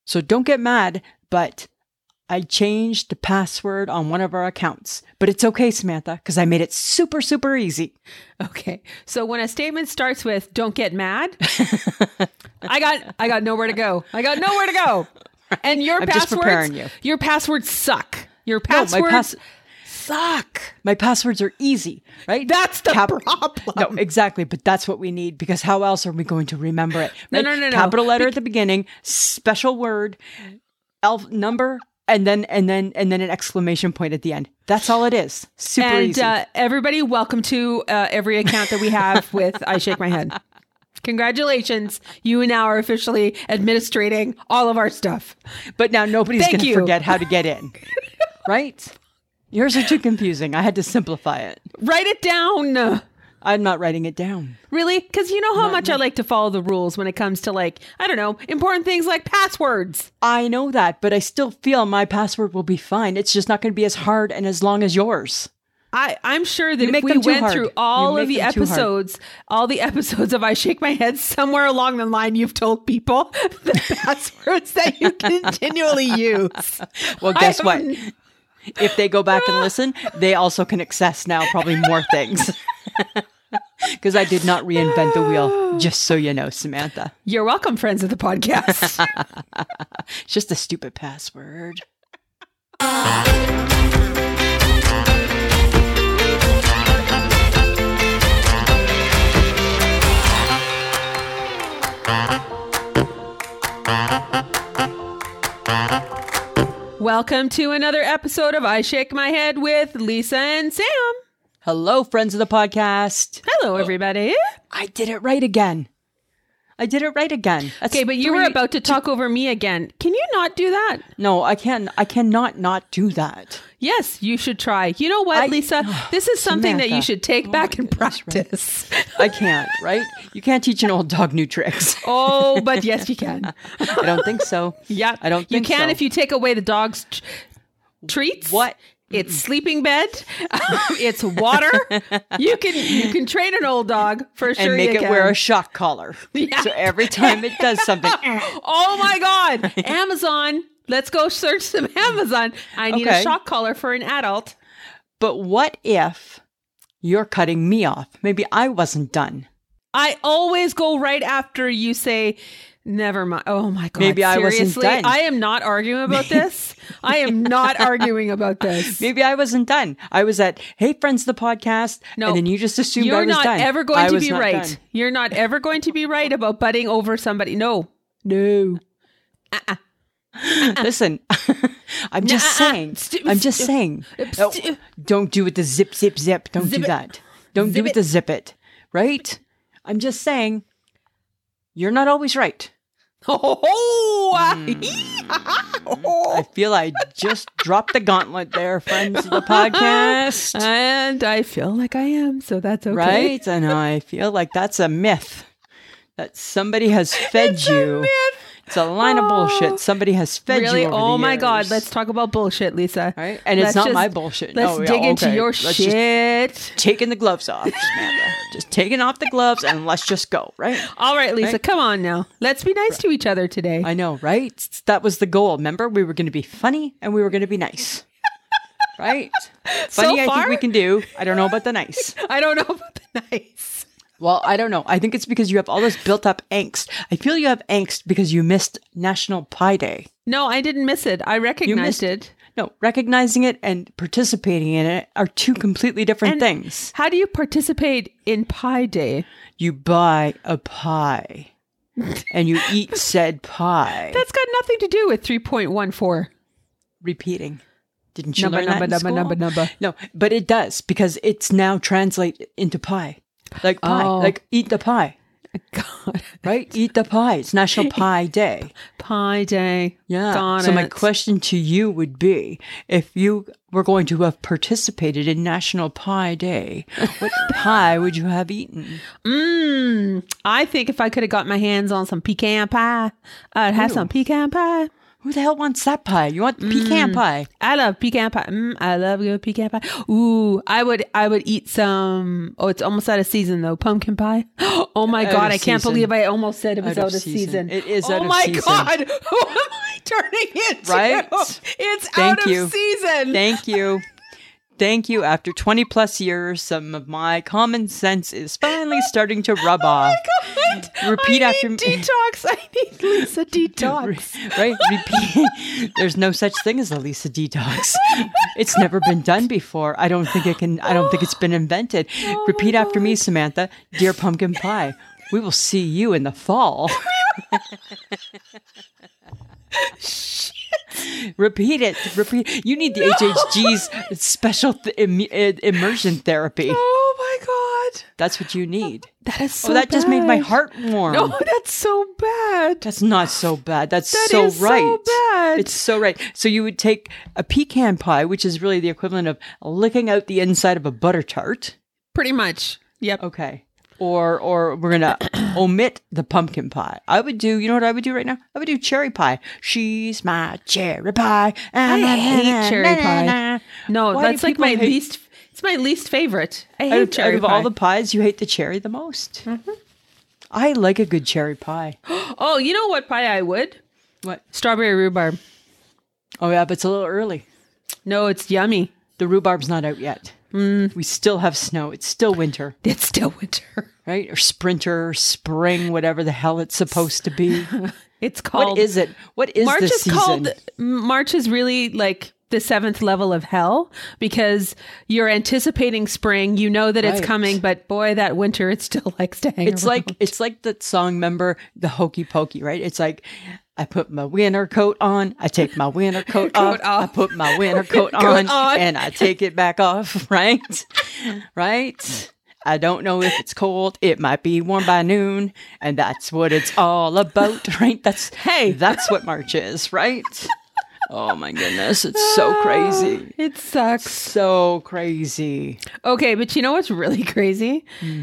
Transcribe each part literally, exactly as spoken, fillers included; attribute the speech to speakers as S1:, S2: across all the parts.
S1: So don't get mad, but I changed the password on one of our accounts. But it's okay, Samantha, because I made it super, super easy.
S2: Okay. So when a statement starts with "don't get mad," I got I got nowhere to go. I got nowhere to go. And your
S1: I'm just preparing
S2: passwords,
S1: you.
S2: your passwords suck. Your
S1: No, my
S2: passwords
S1: pass-
S2: suck.
S1: My passwords are easy, right?
S2: That's the
S1: Cap-
S2: problem.
S1: No, exactly. But that's what we need, because how else are we going to remember it?
S2: No,
S1: Right?
S2: no, no, no.
S1: Capital letter
S2: Bec-
S1: at the beginning, special word, elf number, and then and then and then an exclamation point at the end. That's all it is. Super
S2: and
S1: easy.
S2: uh, everybody, welcome to uh, every account that we have with I Shake My Head. Congratulations. You now are officially administrating all of our stuff.
S1: But now nobody's
S2: Thank
S1: going to
S2: you.
S1: forget how to get in. Right? Yours are too confusing. I had to simplify it.
S2: Write it down.
S1: I'm not writing it down.
S2: Really? Because you know how
S1: Not-
S2: much I like to follow the rules when it comes to, like, I don't know, important things like passwords.
S1: I know that, but I still feel my password will be fine. It's just not going to be as hard and as long as yours.
S2: I, I'm sure that
S1: You
S2: if
S1: make
S2: we
S1: them too
S2: went
S1: hard.
S2: through
S1: You
S2: all of
S1: make
S2: the
S1: them too hard.
S2: episodes, all the episodes of I Shake My Head, somewhere along the line, you've told people the passwords that you continually use.
S1: Well, guess
S2: I
S1: what?
S2: haven't-
S1: If they go back and listen, they also can access now probably more things. Because I did not reinvent the wheel, just so you know, Samantha.
S2: You're welcome, friends of the podcast.
S1: It's just a stupid password.
S2: Welcome to another episode of I Shake My Head with Lisa and Sam.
S1: Hello, friends of the podcast.
S2: Hello, everybody.
S1: I did it right again. I did it right again. That's
S2: Okay, but you were
S1: three-
S2: about to talk over me again. Can you not do that?
S1: No, I can't. I cannot not do that.
S2: Yes, you should try. You know what,
S1: I-
S2: Lisa? This is something that you
S1: Samantha.
S2: should take
S1: Oh
S2: back
S1: my
S2: and
S1: goodness, right.
S2: practice.
S1: I can't, right? You can't teach an old dog new tricks.
S2: Oh, but yes, you can.
S1: I don't think so.
S2: Yeah,
S1: I don't
S2: You
S1: think
S2: can
S1: so.
S2: if you take away the dog's t- treats.
S1: What?
S2: It's sleeping bed. It's water. You can you can train an old dog for sure.
S1: And make
S2: you
S1: it
S2: can.
S1: wear a shock collar.
S2: Yeah.
S1: So every time it does something,
S2: Oh my God, Amazon. Let's go search some Amazon. I need
S1: Okay.
S2: a shock collar for an adult.
S1: but what if you're cutting me off? Maybe I wasn't done.
S2: I always go right after you say, never mind. Oh my God.
S1: Maybe I wasn't
S2: seriously?
S1: done.
S2: I am not arguing about this. I am not arguing about this.
S1: Maybe I wasn't done. I was at, hey, friends, the podcast.
S2: No,
S1: and then you just assumed I
S2: You're
S1: was
S2: not
S1: done.
S2: ever going
S1: I
S2: to
S1: was
S2: be
S1: not
S2: right.
S1: done.
S2: You're not ever going to be right about butting over somebody. No. No.
S1: Listen, I'm just
S2: Nuh-uh.
S1: saying.
S2: Stu-
S1: I'm just
S2: stu-
S1: saying.
S2: stu-
S1: Oh, don't do it the zip, zip, zip. Don't
S2: Zip
S1: do
S2: it.
S1: that. Don't
S2: Zip
S1: do it
S2: it.
S1: the zip it. Right? I'm just saying. You're not always right.
S2: Oh,
S1: I feel I just dropped the gauntlet there, friends of the podcast.
S2: and I feel like I am, so that's okay.
S1: Right? And I feel like that's a myth that somebody has fed
S2: It's a
S1: you.
S2: myth.
S1: It's a line of
S2: Oh.
S1: bullshit. Somebody has fed
S2: Really?
S1: you over
S2: Oh
S1: the
S2: my God.
S1: years.
S2: Let's talk about bullshit, Lisa.
S1: Right? And it's
S2: Let's
S1: not
S2: just-
S1: my bullshit.
S2: Let's
S1: No, yeah,
S2: dig into
S1: okay.
S2: your
S1: Let's just-
S2: shit.
S1: Taking the gloves off, Samantha. Just taking off the gloves and let's just go, right?
S2: All right, Lisa,
S1: Right?
S2: come on now. Let's be nice to each other today.
S1: I know, right? That was the goal. Remember, we were going to be funny and we were going to be nice. Right?
S2: So
S1: Funny, I think
S2: far-
S1: we can do. I don't know about the nice.
S2: I don't know about the nice.
S1: Well, I don't know. I think it's because you have all this built up angst. I feel you have angst because you missed National Pie Day.
S2: No, I didn't miss it. I recognized
S1: missed
S2: it.
S1: No, recognizing it and participating in it are two completely different
S2: And
S1: things.
S2: How do you participate in Pie Day?
S1: You buy a pie and you eat said pie.
S2: That's got nothing to do with three point one four.
S1: Repeating. Didn't you
S2: Number,
S1: learn that
S2: number,
S1: in
S2: number,
S1: school?
S2: number, number.
S1: No, but it does because it's now translate into pie. Like pie.
S2: Oh.
S1: Like eat the pie.
S2: God.
S1: Right? Eat the pie. It's National Pie Day.
S2: Pie Day.
S1: Yeah.
S2: Got
S1: so my
S2: it.
S1: question to you would be, if you were going to have participated in National Pie Day, what pie would you have eaten?
S2: Mmm. I think if I could have got my hands on some pecan pie, I'd have
S1: Ooh.
S2: some pecan pie.
S1: Who the hell wants that pie? You want the pecan pie?
S2: I love pecan pie. Mm, I love good pecan pie. Ooh, I would I would eat some. Oh, it's almost out of season though. Pumpkin pie. Oh my
S1: Out
S2: God,
S1: of
S2: I can't
S1: season.
S2: believe I almost said it was
S1: Out
S2: out
S1: of
S2: of
S1: season.
S2: season.
S1: It is
S2: oh
S1: out of
S2: my
S1: season.
S2: God, who am I turning into.
S1: Right?
S2: It's
S1: Thank
S2: out of
S1: you.
S2: season.
S1: Thank you. Thank you. After twenty plus years, some of my common sense is finally starting to rub off.
S2: God.
S1: Repeat
S2: I
S1: after
S2: need
S1: me.
S2: detox. I need Lisa detox.
S1: Right? Repeat. There's no such thing as a Lisa detox. It's never been done before. I don't think it can, I don't think it's been invented.
S2: Oh
S1: Repeat
S2: my
S1: after me,
S2: God.
S1: Samantha. Dear pumpkin pie, we will see you in the fall. Repeat it. Repeat. You need the H H G's special th- Im- i- immersion therapy.
S2: Oh my God.
S1: That's what you need.
S2: That is so
S1: Oh, that just made my
S2: bad.
S1: heart warm.
S2: No, that's so bad.
S1: That's not so bad. That's
S2: That
S1: so
S2: is so
S1: right.
S2: bad.
S1: It's so right. So you would take a pecan pie, which is really the equivalent of licking out the inside of a butter tart.
S2: Pretty much. Yep.
S1: Okay. Or or we're gonna omit the pumpkin pie. I would do. You know what I would do right now? I would do cherry pie. She's my cherry pie.
S2: I hate cherry pie. No,
S1: Why do
S2: that's like
S1: people
S2: my
S1: hate-
S2: least. It's my least favorite. I hate
S1: Out of,
S2: cherry
S1: out of
S2: pie.
S1: all the pies, you hate the cherry the most.
S2: Mm-hmm.
S1: I like a good cherry pie.
S2: Oh, you know what pie I would?
S1: What?
S2: Strawberry rhubarb.
S1: Oh yeah, but it's a little early.
S2: No, it's yummy.
S1: The rhubarb's not out yet.
S2: Mm.
S1: We still have snow. It's still winter,
S2: It's still winter.
S1: right? Or sprinter, spring, whatever the hell it's supposed to be.
S2: It's called.
S1: What is it? What is
S2: March
S1: this
S2: is
S1: season?
S2: called. March is really like the seventh level of hell because you're anticipating spring. You know that it's
S1: Right.
S2: coming, but boy, that winter it still likes to hang
S1: It's
S2: around.
S1: like it's like that song. Remember the Hokey Pokey, right? It's like I put my winter coat on, I take my winter coat,
S2: Coat
S1: off,
S2: off.
S1: I put my winter coat,
S2: Coat
S1: on,
S2: on.
S1: and I take it back off, right? Right? I don't know if it's cold. It might be warm by noon, and that's what it's all about, right? That's
S2: Hey.
S1: that's what March is, right? Oh my goodness, it's so crazy.
S2: It sucks.
S1: So crazy.
S2: Okay, but you know what's really crazy?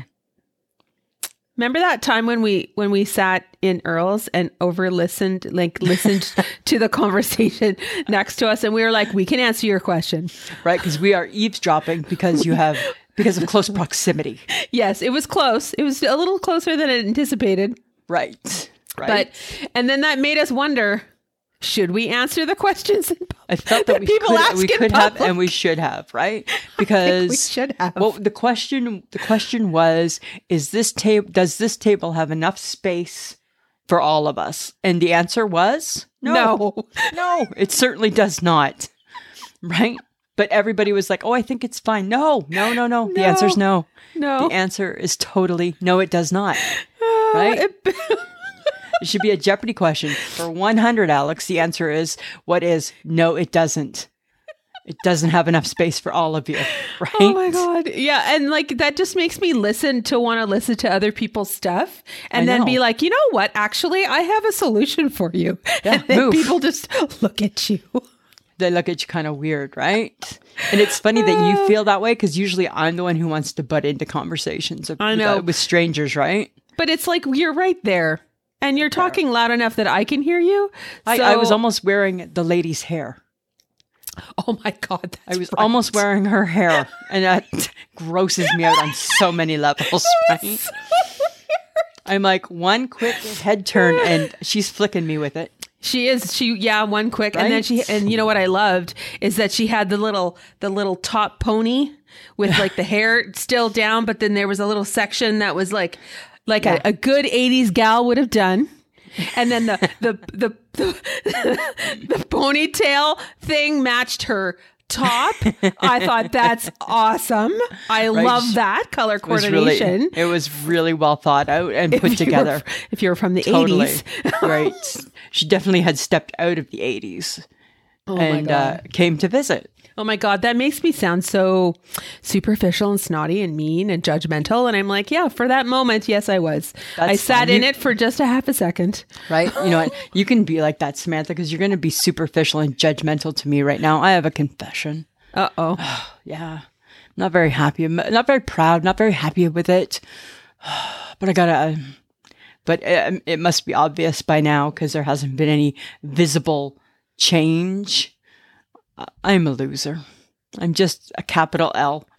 S2: Remember that time when we when we sat in Earl's and over listened, like listened to the conversation next to us, and we were like, "We can answer your question."
S1: Right? Because we are eavesdropping because you have because of close proximity.
S2: Yes, it was close. It was a little closer than anticipated,
S1: Right. Right.
S2: but and then that made us wonder: should we answer the questions? In public
S1: I felt that we
S2: people
S1: could,
S2: ask
S1: we
S2: in
S1: could have
S2: public?
S1: and we should have, right? Because
S2: we should have.
S1: Well, the question the question was: Is this table? Does this table have enough space for all of us? And the answer was
S2: No.
S1: no. It certainly does not. Right? But everybody was like, "Oh, I think it's fine." No, no, no, no. The
S2: No.
S1: answer's no.
S2: No.
S1: The answer is totally no. It does not. Right?
S2: It-
S1: It should be a Jeopardy question. For one hundred, Alex, the answer is, what is, no, it doesn't. It doesn't have enough space for all of you, right?
S2: Oh my God. Yeah. And like that just makes me listen to want to listen to other people's stuff and
S1: I
S2: then
S1: know.
S2: be like, you know what? Actually, I have a solution for you.
S1: Yeah,
S2: and then
S1: move.
S2: people just look at you.
S1: They look at you kind of weird, right? And it's funny that you feel that way because usually I'm the one who wants to butt into conversations with,
S2: I know.
S1: with, with strangers, right?
S2: But it's like you're right there and you're talking loud enough that I can hear you.
S1: I,
S2: So-
S1: I was almost wearing the lady's hair.
S2: Oh my God. That's
S1: I was
S2: right.
S1: almost wearing her hair, and that grosses me out on so many levels, right? I'm like, one quick head turn, and she's flicking me with it.
S2: She is. She yeah, one quick, and then
S1: Right?
S2: she and you know what I loved is that she had the little the little top pony with like the hair still down, but then there was a little section that was like like
S1: Yeah.
S2: a, a good eighties gal would have done. And then the the the the, the ponytail thing matched her top. I thought that's awesome. I
S1: Right.
S2: love that color
S1: It was really,
S2: coordination.
S1: it was really well thought out and put
S2: If you were-
S1: together.
S2: if you were from the
S1: Totally.
S2: eighties.
S1: Right. She definitely had stepped out of the eighties
S2: Oh my
S1: and
S2: God.
S1: uh, came to visit.
S2: Oh my God, that makes me sound so superficial and snotty and mean and judgmental. And I'm like, yeah, for that moment, yes, I was.
S1: That's
S2: I sat
S1: fine.
S2: in
S1: You-
S2: it for just a half a second.
S1: Right? You know what? You can be like that, Samantha, because you're going to be superficial and judgmental to me right now. I have a confession.
S2: Uh oh.
S1: Yeah. I'm not very happy. I'm not very proud. Not very happy with it. But I got to, but it, it must be obvious by now because there hasn't been any visible change. Uh, I'm a loser. I'm just a capital L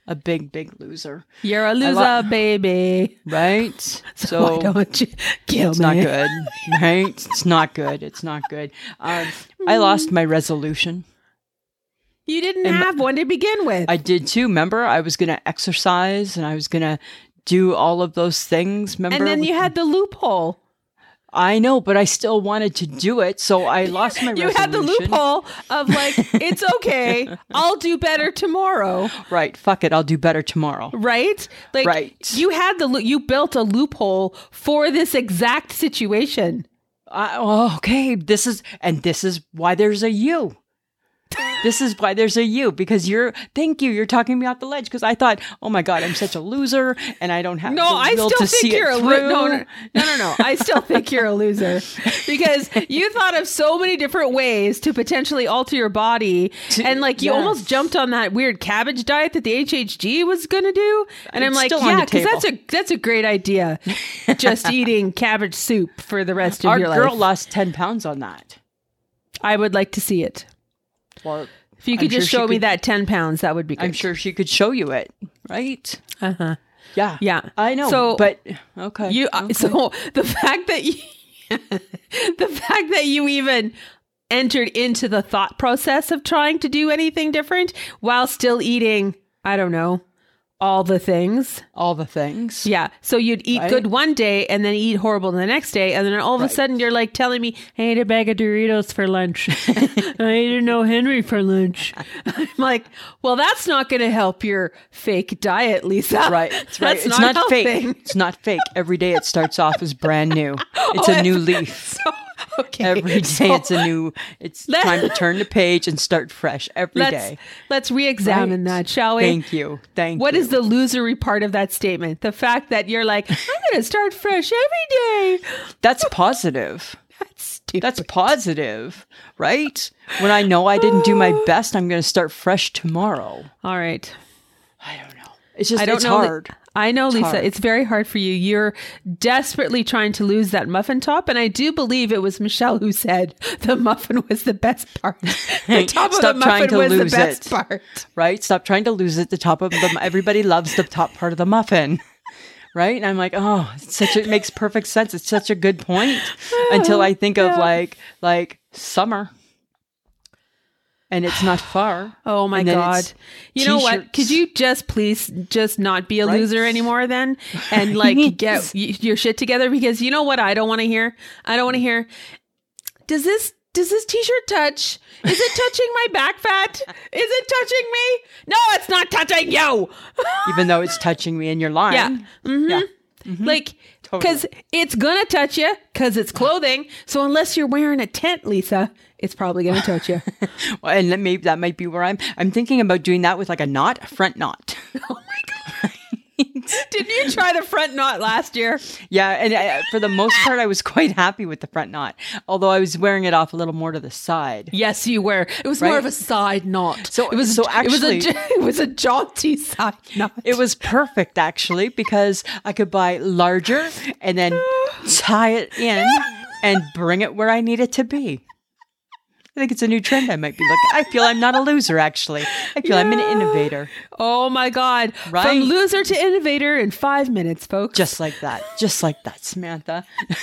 S1: A big, big loser.
S2: You're a loser,
S1: lo-
S2: baby.
S1: Right?
S2: So,
S1: So
S2: why don't you kill
S1: it's
S2: me?
S1: not good. Right? It's not good. It's not good. Um, I lost my resolution.
S2: You didn't
S1: And my-
S2: have one to begin with.
S1: I did too. Remember, I was going to exercise and I was going to do all of those things. Remember?
S2: and then you had the loophole.
S1: I know, but I still wanted to do it. So I lost my
S2: You
S1: resolution.
S2: had the loophole of like, it's okay. I'll do better tomorrow.
S1: Right. Fuck it. I'll do better tomorrow.
S2: Right? Like
S1: Right.
S2: you had the, lo- you built a loophole for this exact situation.
S1: I, oh, okay. This is, and this is why there's a you. This is why there's a you, because you're, thank you, you're talking me off the ledge, because I thought, oh my God, I'm such a loser and I don't have
S2: No,
S1: the
S2: I
S1: will
S2: still
S1: to
S2: think
S1: see
S2: you're
S1: it
S2: a
S1: through.
S2: loser. No, no, no, no, no. I still think you're a loser because you thought of so many different ways to potentially alter your body.
S1: To-
S2: and like you
S1: yes.
S2: almost jumped on that weird cabbage diet that the H H G was going to do. And I'm
S1: It's
S2: like,
S1: still on
S2: yeah,
S1: the
S2: because
S1: table.
S2: that's a, that's a great idea. Just eating cabbage soup for the rest of
S1: Our
S2: your
S1: girl
S2: life.
S1: lost ten pounds on that.
S2: I would like to see it.
S1: Well,
S2: If you could
S1: I'm
S2: just
S1: sure she
S2: show me
S1: could-
S2: that ten pounds, that would be great.
S1: I'm sure she could show you it, right?
S2: Uh-huh.
S1: Yeah.
S2: Yeah.
S1: I know.
S2: So-
S1: but okay.
S2: You
S1: okay.
S2: so the fact that you the fact that you even entered into the thought process of trying to do anything different while still eating, I don't know, all the things.
S1: all the things.
S2: Yeah. So you'd eat
S1: Right.
S2: good one day and then eat horrible the next day. And then all of
S1: Right.
S2: a sudden you're like telling me, I ate a bag of Doritos for lunch. I ate an O. Henry for lunch. I'm like, well, that's not going to help your fake diet, Lisa.
S1: Right. It's right.
S2: That's
S1: It's not,
S2: helping.
S1: fake. It's not fake. Every day it starts off as brand new. It's a new leaf.
S2: So, okay.
S1: Every day
S2: So
S1: it's a new, it's
S2: Let-
S1: time to turn the page and start fresh every
S2: let's,
S1: day.
S2: let's re-examine
S1: Right.
S2: that, shall we?
S1: Thank you. Thank
S2: What
S1: you.
S2: is the losery part of that statement? The fact that you're like, I'm going to start fresh every day.
S1: That's positive.
S2: That's stupid.
S1: That's positive, right? When I know I didn't do my best, I'm going to start fresh tomorrow.
S2: All right.
S1: I don't know. It's just,
S2: I don't
S1: it's
S2: know.
S1: hard.
S2: I know, Lisa,
S1: hard.
S2: it's very hard for you. You're desperately trying to lose that muffin top. And I do believe it was Michelle who said the muffin was the best part. The top of the
S1: Stop trying
S2: muffin
S1: to
S2: was the
S1: lose
S2: best
S1: it.
S2: part.
S1: Right? Stop trying to lose it. The top of the, everybody loves the top part of the muffin. Right? And I'm like, oh, it's such a, it makes perfect sense. It's such a good point until I think of
S2: Yeah.
S1: like, like summer. And it's not far.
S2: Oh my
S1: And then
S2: God.
S1: it's
S2: You know what?
S1: t-shirts.
S2: Could you just please just not be a
S1: Right?
S2: loser anymore then? And like get y- your shit together? Because you know what I don't want to hear? I don't want to hear, does this, does this t-shirt touch? Is it touching my back fat? Is it touching me? No, it's not touching you.
S1: Even though it's touching me and you're lying.
S2: Yeah. Mm-hmm.
S1: Yeah.
S2: Like,
S1: Totally.
S2: because it's going to touch you because it's clothing. So unless you're wearing a tent, Lisa, it's probably going to touch you.
S1: Well, and that maybe that might be where I'm. I'm thinking about doing that with like a knot, a front knot.
S2: Oh my God. Didn't you try the front knot last year?
S1: Yeah, and I, for the most part, I was quite happy with the front knot. Although I was wearing it off a little more to the side.
S2: Yes, you were. It was more
S1: Right?
S2: of a side knot.
S1: So-
S2: it was
S1: so
S2: it was a
S1: actually-
S2: it was a jaunty side knot.
S1: It was perfect actually because I could buy larger and then tie it in and bring it where I need it to be. I think it's a new trend I might be looking. I feel I'm not a loser actually. I feel I'm an
S2: Yeah.
S1: innovator.
S2: Oh my God!
S1: Right?
S2: From loser to innovator in five minutes, folks.
S1: Just like that. Just like that, Samantha.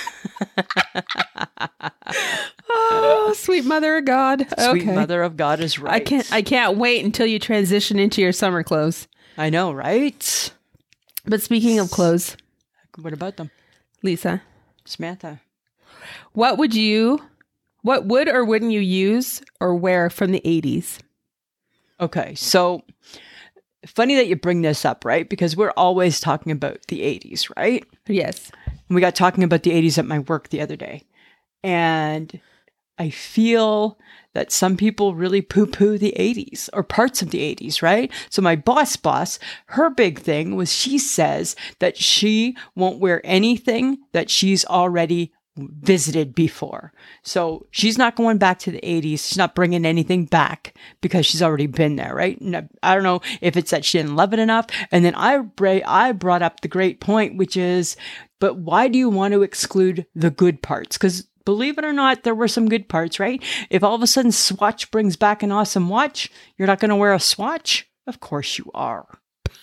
S2: oh, sweet mother of God.
S1: Sweet
S2: okay.
S1: mother of God is right.
S2: I can't. I can't wait until you transition into your summer clothes.
S1: I know, right?
S2: But speaking of clothes,
S1: What about them?
S2: Lisa,
S1: Samantha.
S2: what would you, what would or wouldn't you use or wear from the eighties?
S1: Okay, so funny that you bring this up, right? Because we're always talking about the eighties, right?
S2: Yes.
S1: We got talking about the eighties at my work the other day. And I feel that some people really poo-poo the eighties or parts of the eighties, right? So my boss boss, her big thing was she says that she won't wear anything that she's already visited before. So she's not going back to the eighties. She's not bringing anything back because she's already been there, right? And I, I don't know if it's that she didn't love it enough. And then I, bra- I brought up the great point, which is, but why do you want to exclude the good parts? Because believe it or not, there were some good parts, right? If all of a sudden Swatch brings back an awesome watch, you're not going to wear a Swatch? Of course you are.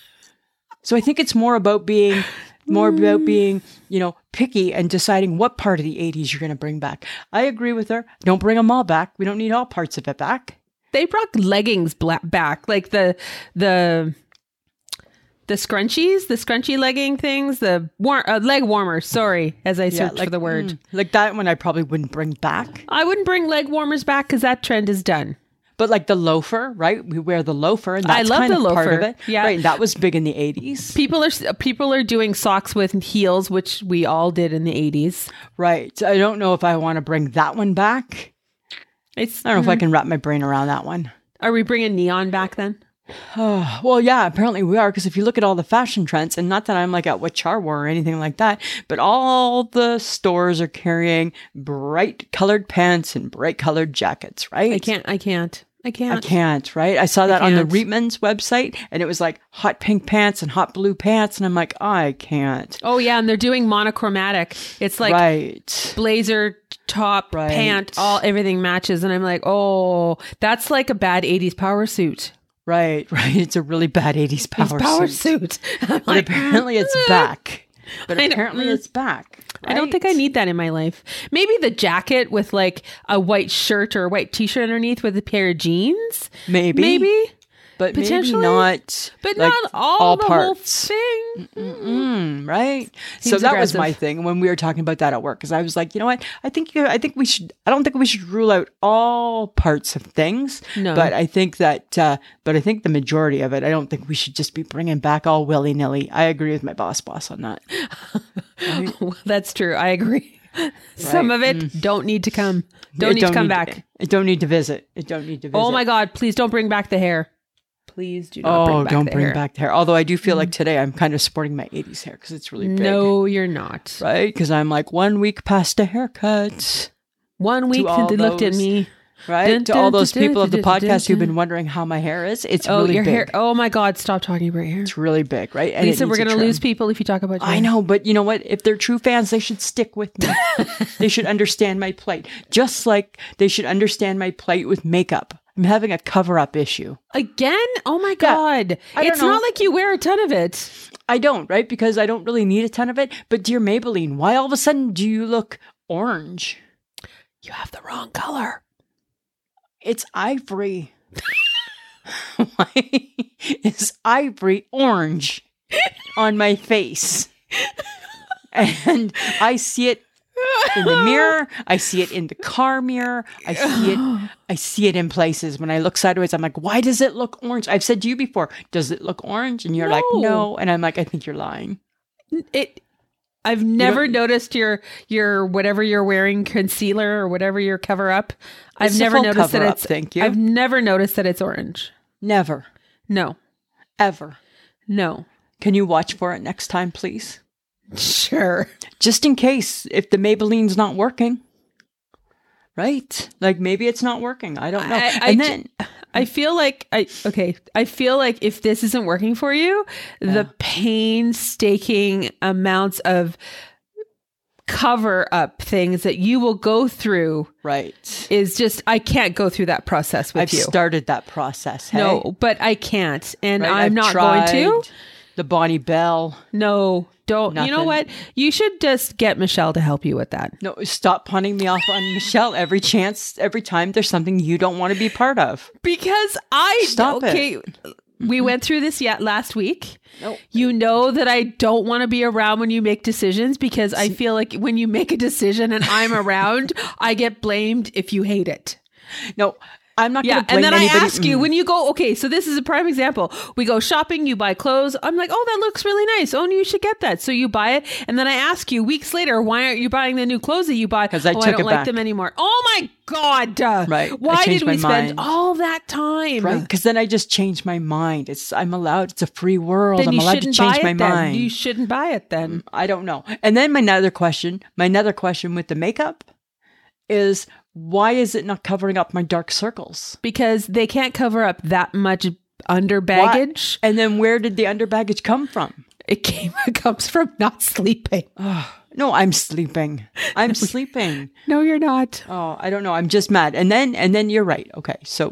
S1: So I think it's more about being more about being, you know, picky and deciding what part of the eighties you're going to bring back. I agree with her. Don't bring them all back. We don't need all parts of it back.
S2: They brought leggings bla- back, like the the the scrunchies, the scrunchy legging things, the war- uh, leg warmers. Sorry, as I searched
S1: like,
S2: for the word.
S1: mm, like that one I probably wouldn't bring back.
S2: I wouldn't bring leg warmers back because that trend is done.
S1: But like the loafer, right? We wear the loafer, and that's
S2: I love
S1: kind
S2: the
S1: of part of
S2: loafer.
S1: it.
S2: Yeah.
S1: Right, and that was big in the eighties.
S2: People are people are doing socks with heels, which we all did in the eighties.
S1: Right. I don't know if I want to bring that one back.
S2: It's
S1: I don't know if I can wrap my brain around that one.
S2: Are we bringing neon back then?
S1: Oh, well, yeah, apparently we are, because if you look at all the fashion trends, and not that I'm like at what Char wore or anything like that, but all the stores are carrying bright colored pants and bright colored jackets, right?
S2: I can't. I can't. I can't.
S1: I can't, right? I saw that on the
S2: can't.
S1: Reitman's website, and it was like hot pink pants and hot blue pants, and I'm like, I can't.
S2: Oh yeah, and they're doing monochromatic. It's like
S1: Right.
S2: blazer, top,
S1: Right.
S2: pant, all everything matches, and I'm like, oh, that's like a bad eighties power suit.
S1: Right, right. It's a really bad eighties power,
S2: power
S1: suit.
S2: suit. I'm
S1: But
S2: like,
S1: apparently it's back. But
S2: I don't-
S1: apparently it's back.
S2: I don't think I
S1: right?
S2: need that in my life. Maybe the jacket with like a white shirt or a white t-shirt underneath with a pair of jeans.
S1: Maybe.
S2: Maybe.
S1: But maybe
S2: potentially,
S1: not.
S2: But
S1: like,
S2: not all,
S1: all
S2: the
S1: parts.
S2: whole thing.
S1: Mm, right. so
S2: Seems
S1: that was
S2: aggressive.
S1: my thing when we were talking about that at work, because I was like, you know what? I think I think we should. I don't think we should rule out all parts of things.
S2: No.
S1: But I think that. Uh, but I think the majority of it. I don't think we should just be bringing back all willy nilly. I agree with my boss boss on that.
S2: Well, that's true. I agree. Some of it don't need to come. Don't
S1: It
S2: need to come back.
S1: It don't need to visit. It don't need to visit.
S2: Oh my God! Please don't bring back the hair. Please do not
S1: Oh,
S2: bring back
S1: don't
S2: the
S1: bring
S2: hair.
S1: back the hair. Although I do feel like today I'm kind of sporting my eighties hair because it's really big.
S2: No, you're not.
S1: Right? Because I'm like one week past a haircut.
S2: One week
S1: all
S2: since they looked at
S1: those-
S2: me.
S1: Right?
S2: Dun,
S1: to all
S2: dun,
S1: those
S2: dun,
S1: people of the
S2: dun, dun,
S1: podcast who've
S2: dun.
S1: been wondering how my hair is, it's
S2: Oh,
S1: really
S2: your
S1: big.
S2: hair. Oh my God! Stop talking about your hair.
S1: It's really big, right? And it
S2: Lisa, we're
S1: needs a
S2: going to
S1: trim.
S2: lose people if you talk about your
S1: I
S2: hair.
S1: know, but you know what? If they're true fans, they should stick with me. They should understand my plight. Just like they should understand my plight with makeup. I'm having a cover-up issue.
S2: Again? Oh my
S1: Yeah.
S2: God.
S1: I don't
S2: It's
S1: know.
S2: not like you wear a ton of it.
S1: I don't, right? Because I don't really need a ton of it. But dear Maybelline, why all of a sudden do you look orange?
S2: You have the wrong color.
S1: It's ivory. Why is ivory orange on my face? And I see it in the mirror. I see it in the car mirror. I see it. I see it in places. When I look sideways, I'm like, why does it look orange? I've said to you before, does it look orange? And you're like,
S2: No.
S1: no. And I'm like, I think you're lying.
S2: It. I've never noticed your your whatever you're wearing, concealer or whatever your cover up. I've
S1: It's a
S2: never
S1: full
S2: noticed that
S1: cover-up,
S2: it's.
S1: thank you.
S2: I've never noticed that it's orange.
S1: Never,
S2: No,
S1: ever.
S2: no.
S1: Can you watch for it next time, please?
S2: Sure.
S1: Just in case if the Maybelline's not working. Right? Like maybe it's not working. I don't know.
S2: I- I
S1: and
S2: ju-
S1: then
S2: I feel like I okay. I feel like if this isn't working for you, the painstaking amounts of cover up things that you will go through
S1: right.
S2: is just I can't go through that process with
S1: I've
S2: you.
S1: started that process. Hey?
S2: No, but I can't, and
S1: Right?
S2: I'm
S1: I've
S2: not
S1: tried
S2: going to.
S1: The Bonnie Bell.
S2: No, don't. You know
S1: Nothing.
S2: what? You should just get Michelle to help you with that.
S1: No, stop punning me off on Michelle every chance, every time there's something you don't want to be part of.
S2: Because I
S1: Stop it.
S2: okay. We went through this yet last week.
S1: No.
S2: You know that I don't want to be around when you make decisions because I feel like when you make a decision and I'm around, I get blamed if you hate it.
S1: No, I'm not
S2: Yeah,
S1: going to
S2: and
S1: blame
S2: then I
S1: anybody.
S2: ask you
S1: Mm.
S2: when you go. Okay, so this is a prime example. We go shopping, you buy clothes. I'm like, oh, that looks really nice. Oh, you should get that. So you buy it, and then I ask you weeks later, why aren't you buying the new clothes that you buy?
S1: 'Cause I
S2: oh,
S1: took
S2: I don't
S1: it
S2: like
S1: back.
S2: them anymore. Oh my God! Uh,
S1: Right. I
S2: Why
S1: changed
S2: did we
S1: my
S2: spend
S1: mind.
S2: all that time?
S1: Right, because then I just change my mind. It's I'm allowed. It's a free world.
S2: Then
S1: I'm
S2: you
S1: allowed to
S2: shouldn't
S1: change
S2: buy
S1: my
S2: it then.
S1: mind.
S2: You shouldn't buy it then.
S1: I don't know. And then my another question, my another question with the makeup is why is it not covering up my dark circles?
S2: Because they can't cover up that much under
S1: Why-
S2: baggage.
S1: And then where did the under baggage come from?
S2: It came it comes from not sleeping.
S1: No, I'm sleeping. I'm sleeping.
S2: No, you're not.
S1: Oh, I don't know. I'm just mad. And then and then you're right. Okay. So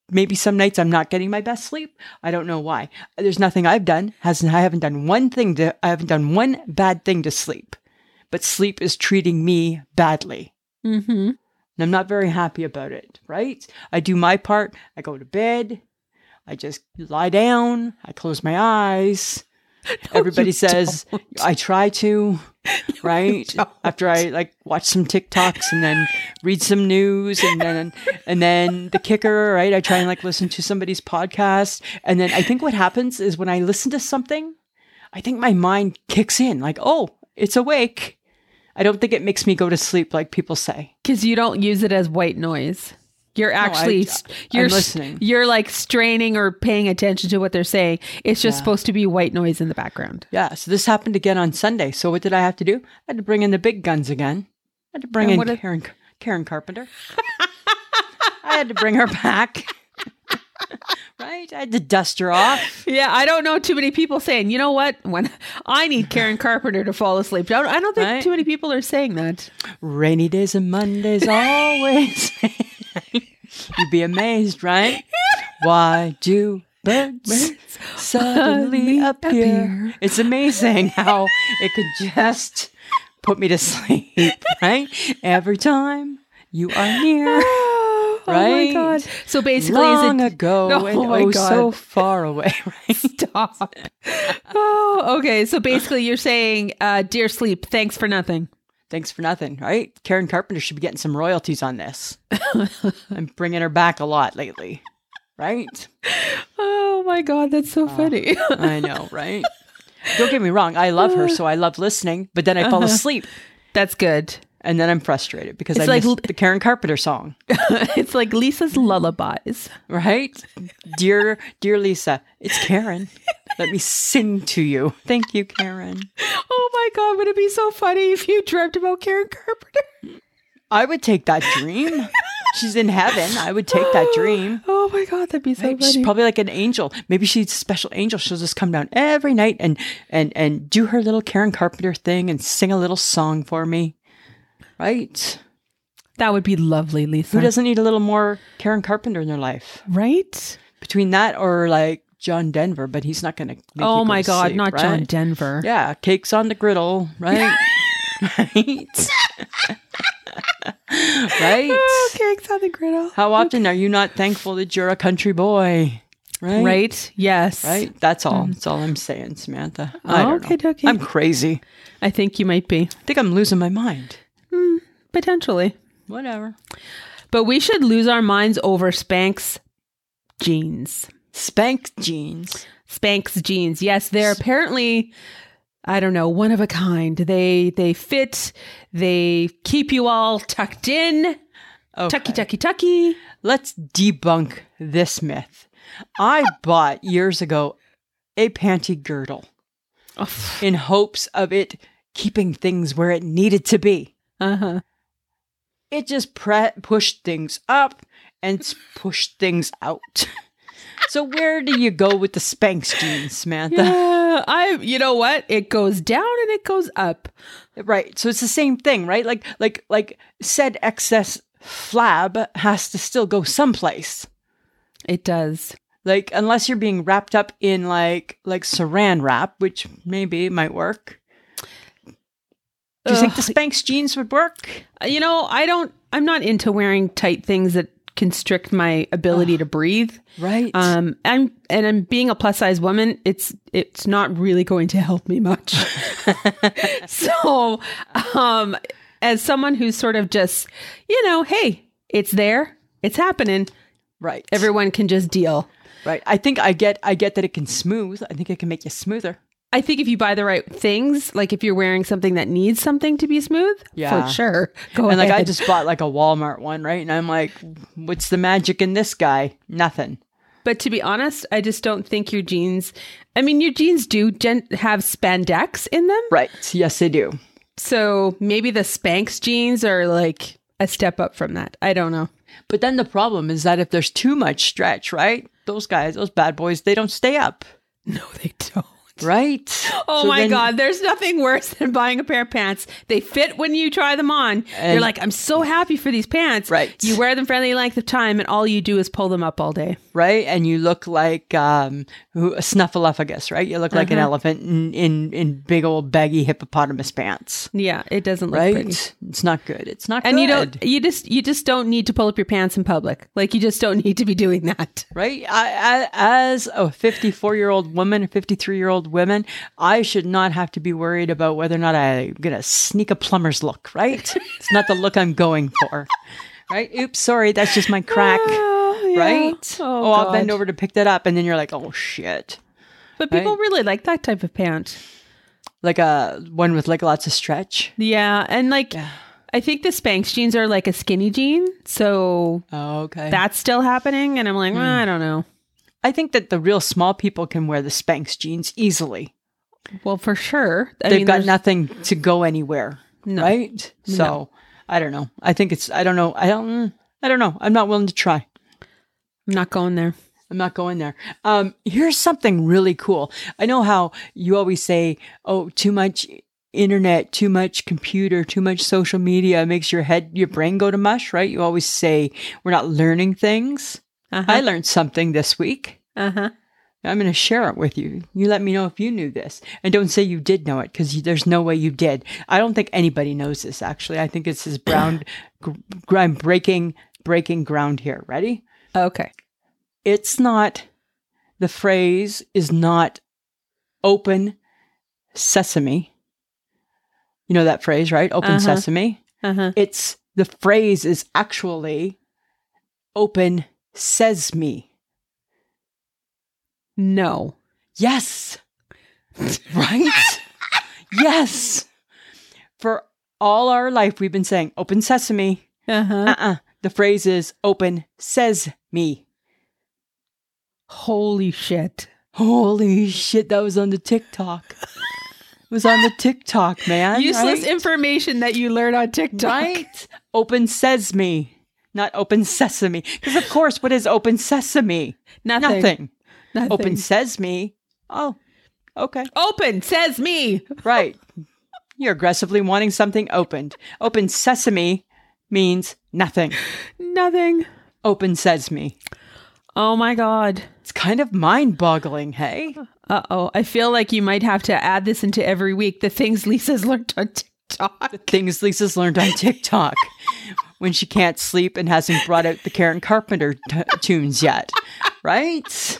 S1: maybe some nights I'm not getting my best sleep. I don't know why. There's nothing I've done. Hasn't I haven't done one thing to I haven't done one bad thing to sleep. But sleep is treating me badly.
S2: Mm-hmm.
S1: And I'm not very happy about it, right? I do my part. I go to bed. I just lie down. I close my eyes. No, Everybody says don't. I try to, right? No, After I like watch some TikToks and then read some news and then and then the kicker, right? I try and like listen to somebody's podcast. And then I think what happens is when I listen to something, I think my mind kicks in like, oh, it's awake. I don't think it makes me go to sleep like people say.
S2: Because you don't use it as white noise. You're actually,
S1: no, I,
S2: you're
S1: I'm listening.
S2: You're like straining or paying attention to what they're saying. It's just yeah. supposed to be white noise in the background.
S1: Yeah. So this happened again on Sunday. So what did I have to do? I had to bring in the big guns again. I had to bring and in Karen, if- Karen Carpenter. I had to bring her back. Right? I had to dust her off.
S2: Yeah, I don't know too many people saying, you know what? When I need Karen Carpenter to fall asleep. I don't, I don't think right? too many people are saying that.
S1: Rainy days and Mondays always. You'd be amazed, right? Why do birds suddenly appear? appear? It's amazing how it could just put me to sleep, right? Every time you are near. Right?
S2: Oh my God. So basically,
S1: long
S2: is it,
S1: ago
S2: oh
S1: and
S2: my
S1: oh
S2: God.
S1: so far away, right?
S2: Stop. Oh, okay. So basically, you're saying, uh, dear sleep, thanks for nothing.
S1: Thanks for nothing, right? Karen Carpenter should be getting some royalties on this. I'm bringing her back a lot lately, right?
S2: Oh my God, that's so oh, funny.
S1: I know, right? Don't get me wrong. I love her, so I love listening, but then I fall asleep.
S2: That's good.
S1: And then I'm frustrated because
S2: it's
S1: I
S2: like
S1: missed the Karen Carpenter song.
S2: It's like Lisa's lullabies.
S1: Right? Dear, dear Lisa, it's Karen. Let me sing to you. Thank you, Karen.
S2: Oh my God, would it be so funny if you dreamt about Karen Carpenter?
S1: I would take that dream. She's in heaven. I would take that dream.
S2: Oh my God, that'd be so
S1: right?
S2: funny.
S1: She's probably like an angel. Maybe she's a special angel. She'll just come down every night and and and do her little Karen Carpenter thing and sing a little song for me. Right?
S2: That would be lovely, Lisa.
S1: Who doesn't need a little more Karen Carpenter in their life?
S2: Right?
S1: Between that or like John Denver, but he's not going to.
S2: Oh my
S1: go
S2: God,
S1: sleep,
S2: not
S1: right?
S2: John Denver.
S1: Yeah, cakes on the griddle, right? Right? Right?
S2: Oh, cakes on the griddle.
S1: How often okay. are you not thankful that you're a country boy? Right?
S2: Right? Yes.
S1: Right? That's all. That's all I'm saying, Samantha. I
S2: oh,
S1: don't
S2: okay,
S1: know.
S2: okay.
S1: I'm crazy.
S2: I think you might be.
S1: I think I'm losing my mind.
S2: Mm, potentially.
S1: Whatever.
S2: But we should lose our minds over Spanx jeans.
S1: Spanx jeans.
S2: Spanx jeans. Yes, they're apparently, I don't know, one of a kind. They they fit. They keep you all tucked in. Okay. Tucky, tucky, tucky.
S1: Let's debunk this myth. I bought years ago a panty girdle oh. in hopes of it keeping things where it needed to be.
S2: Uh-huh.
S1: It just pre- pushed things up and pushed things out. So where do you go with the Spanx jeans, Samantha?
S2: Yeah, I. You know what? It goes down and it goes up.
S1: Right. So it's the same thing, right? Like, like, like said excess flab has to still go someplace.
S2: It does.
S1: Like, unless you're being wrapped up in like, like saran wrap, which maybe might work. Do you Ugh. think the Spanx jeans would work?
S2: You know, I don't, I'm not into wearing tight things that constrict my ability oh, to breathe.
S1: Right.
S2: Um, and, and I'm being a plus size woman. It's, it's not really going to help me much. So, um, as someone who's sort of just, you know, hey, it's there, it's happening.
S1: Right.
S2: Everyone can just deal.
S1: Right. I think I get, I get that it can smooth. I think it can make you smoother.
S2: I think if you buy the right things, like if you're wearing something that needs something to be smooth, yeah. for sure. Go
S1: and
S2: ahead.
S1: like I just bought like a Walmart one, right? And I'm like, what's the magic in this guy? Nothing.
S2: But to be honest, I just don't think your jeans, I mean, your jeans do gen- have spandex in them.
S1: Right. Yes, they do.
S2: So maybe the Spanx jeans are like a step up from that. I don't know.
S1: But then the problem is that if there's too much stretch, right? Those guys, those bad boys, they don't stay up.
S2: No, they don't.
S1: Right?
S2: Oh
S1: So
S2: my
S1: then-
S2: God. There's nothing worse than buying a pair of pants. They fit when you try them on.
S1: And-
S2: You're like, I'm so happy for these pants.
S1: Right.
S2: You wear them for any length of time and all you do is pull them up all day.
S1: Right? And you look like um, who- a snuffleupagus, right? You look like an
S2: Uh-huh.
S1: elephant in, in, in big old baggy hippopotamus pants.
S2: Yeah. It doesn't look
S1: Right?
S2: pretty.
S1: It's not good. It's not
S2: And
S1: good.
S2: you don't, you just, you just don't need to pull up your pants in public. Like you just don't need to be doing that.
S1: Right? I, I, as a fifty-four-year-old woman, a fifty-three-year-old woman, I should not have to be worried about whether or not I'm going to sneak a plumber's look, right? It's not the look I'm going for. Right? Oops, sorry, that's just my crack.
S2: Oh, yeah.
S1: Right?
S2: Oh,
S1: I'll bend
S2: God.
S1: over to pick that up, and then you're like, oh, shit.
S2: But people
S1: Right?
S2: really like that type of pant.
S1: Like a one with like lots of stretch.
S2: Yeah. And like,
S1: Yeah.
S2: I think the Spanx jeans are like a skinny jean. So
S1: Oh, okay.
S2: that's still happening. And I'm like, well, I don't know.
S1: I think that the real small people can wear the Spanx jeans easily.
S2: Well, for sure. I
S1: They've
S2: mean,
S1: got
S2: there's-
S1: nothing to go anywhere,
S2: No.
S1: right? So I don't know. I think it's. I don't know. I don't. I don't know. I'm not willing to try.
S2: I'm not going there.
S1: I'm not going there. Um, here's something really cool. I know how you always say, "Oh, too much internet, too much computer, too much social media makes your head, your brain go to mush." Right? You always say we're not learning things.
S2: Uh-huh.
S1: I learned something this week.
S2: Uh-huh.
S1: I'm going to share it with you. You let me know if you knew this. And don't say you did know it, because there's no way you did. I don't think anybody knows this, actually. I think it's this ground, gr- I'm breaking, breaking ground here. Ready?
S2: Okay.
S1: It's not, the phrase is not open sesame. You know that phrase, right? Open
S2: Uh-huh.
S1: sesame.
S2: Uh-huh.
S1: It's, the phrase is actually open sesame.
S2: No.
S1: Yes. Right? Yes. For all our life, we've been saying open sesame.
S2: Uh-huh.
S1: Uh-uh. The phrase is open says me.
S2: Holy shit.
S1: Holy shit, that was on the TikTok. It was on the TikTok, man.
S2: Useless
S1: right?
S2: information that you learn on TikTok.
S1: Right? Open says me, not open sesame. Because of course, what is open sesame?
S2: Nothing.
S1: Nothing.
S2: Nothing.
S1: Open says me. Oh, okay.
S2: Open says me.
S1: Right. You're aggressively wanting something opened. Open sesame means nothing.
S2: Nothing.
S1: Open sesame.
S2: Oh my God.
S1: It's kind of mind-boggling, hey?
S2: Uh-oh. I feel like you might have to add this into every week. The things Lisa's learned on TikTok.
S1: Things Lisa's learned on TikTok when she can't sleep and hasn't brought out the Karen Carpenter t- tunes yet. Right?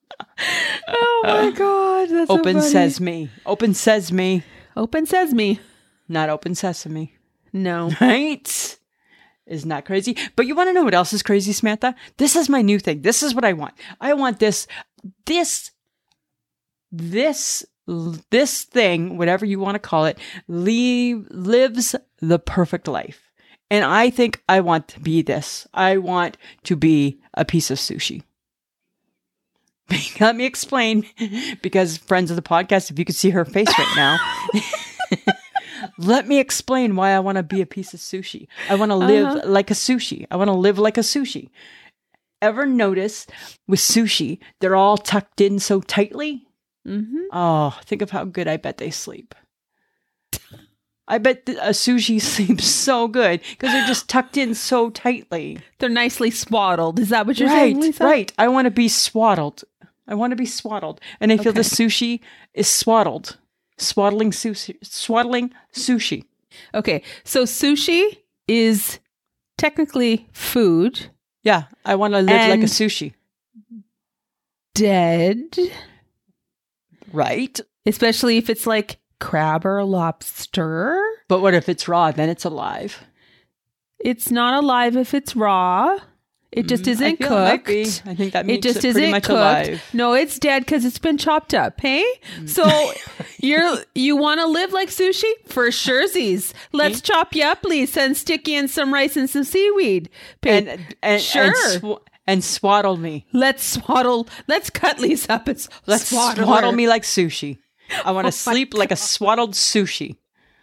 S2: Oh my God. That's so
S1: Open
S2: funny.
S1: sesame. Open sesame.
S2: Open sesame.
S1: Not open sesame.
S2: No.
S1: Right? Isn't that crazy? But you want to know what else is crazy, Samantha? This is my new thing. This is what I want. I want this, this, this, this thing, whatever you want to call it, leave, lives the perfect life. And I think I want to be this. I want to be a piece of sushi. Let me explain, because friends of the podcast, if you could see her face right now, let me explain why I want to be a piece of sushi. I want to live
S2: Uh-huh.
S1: like a sushi. I want to live like a sushi. Ever notice with sushi, they're all tucked in so tightly?
S2: Mm-hmm.
S1: Oh, think of how good I bet they sleep. I bet th- a sushi sleeps so good because they're just tucked in so tightly.
S2: They're nicely swaddled. Is that what you're
S1: right,
S2: saying, Lisa?
S1: right. I want to be swaddled. I want to be swaddled. And I feel
S2: Okay.
S1: the sushi is swaddled. Swaddling sushi. Swaddling sushi.
S2: Okay. So sushi is technically food.
S1: Yeah, I want to live like a
S2: And-
S1: sushi.
S2: Dead.
S1: Right?
S2: Especially if it's like crab or lobster.
S1: But what if it's raw? Then it's alive.
S2: It's not alive if it's raw. It just
S1: Mm, I
S2: isn't
S1: feel it might
S2: cooked.
S1: be. I think that
S2: It
S1: makes
S2: just
S1: it pretty
S2: isn't
S1: much
S2: cooked.
S1: alive.
S2: No, it's dead because it's been chopped up. Hey, so you're you want to live like sushi for surezies? Let's chop you up, Lisa, and stick you in some rice and some seaweed.
S1: And
S2: Babe,
S1: and
S2: sure.
S1: and, sw- and swaddle me.
S2: Let's swaddle. Let's cut Lisa up and s-
S1: Let's
S2: swaddle,
S1: swaddle
S2: her.
S1: me like sushi. I want to
S2: Oh my
S1: sleep like a swaddled sushi.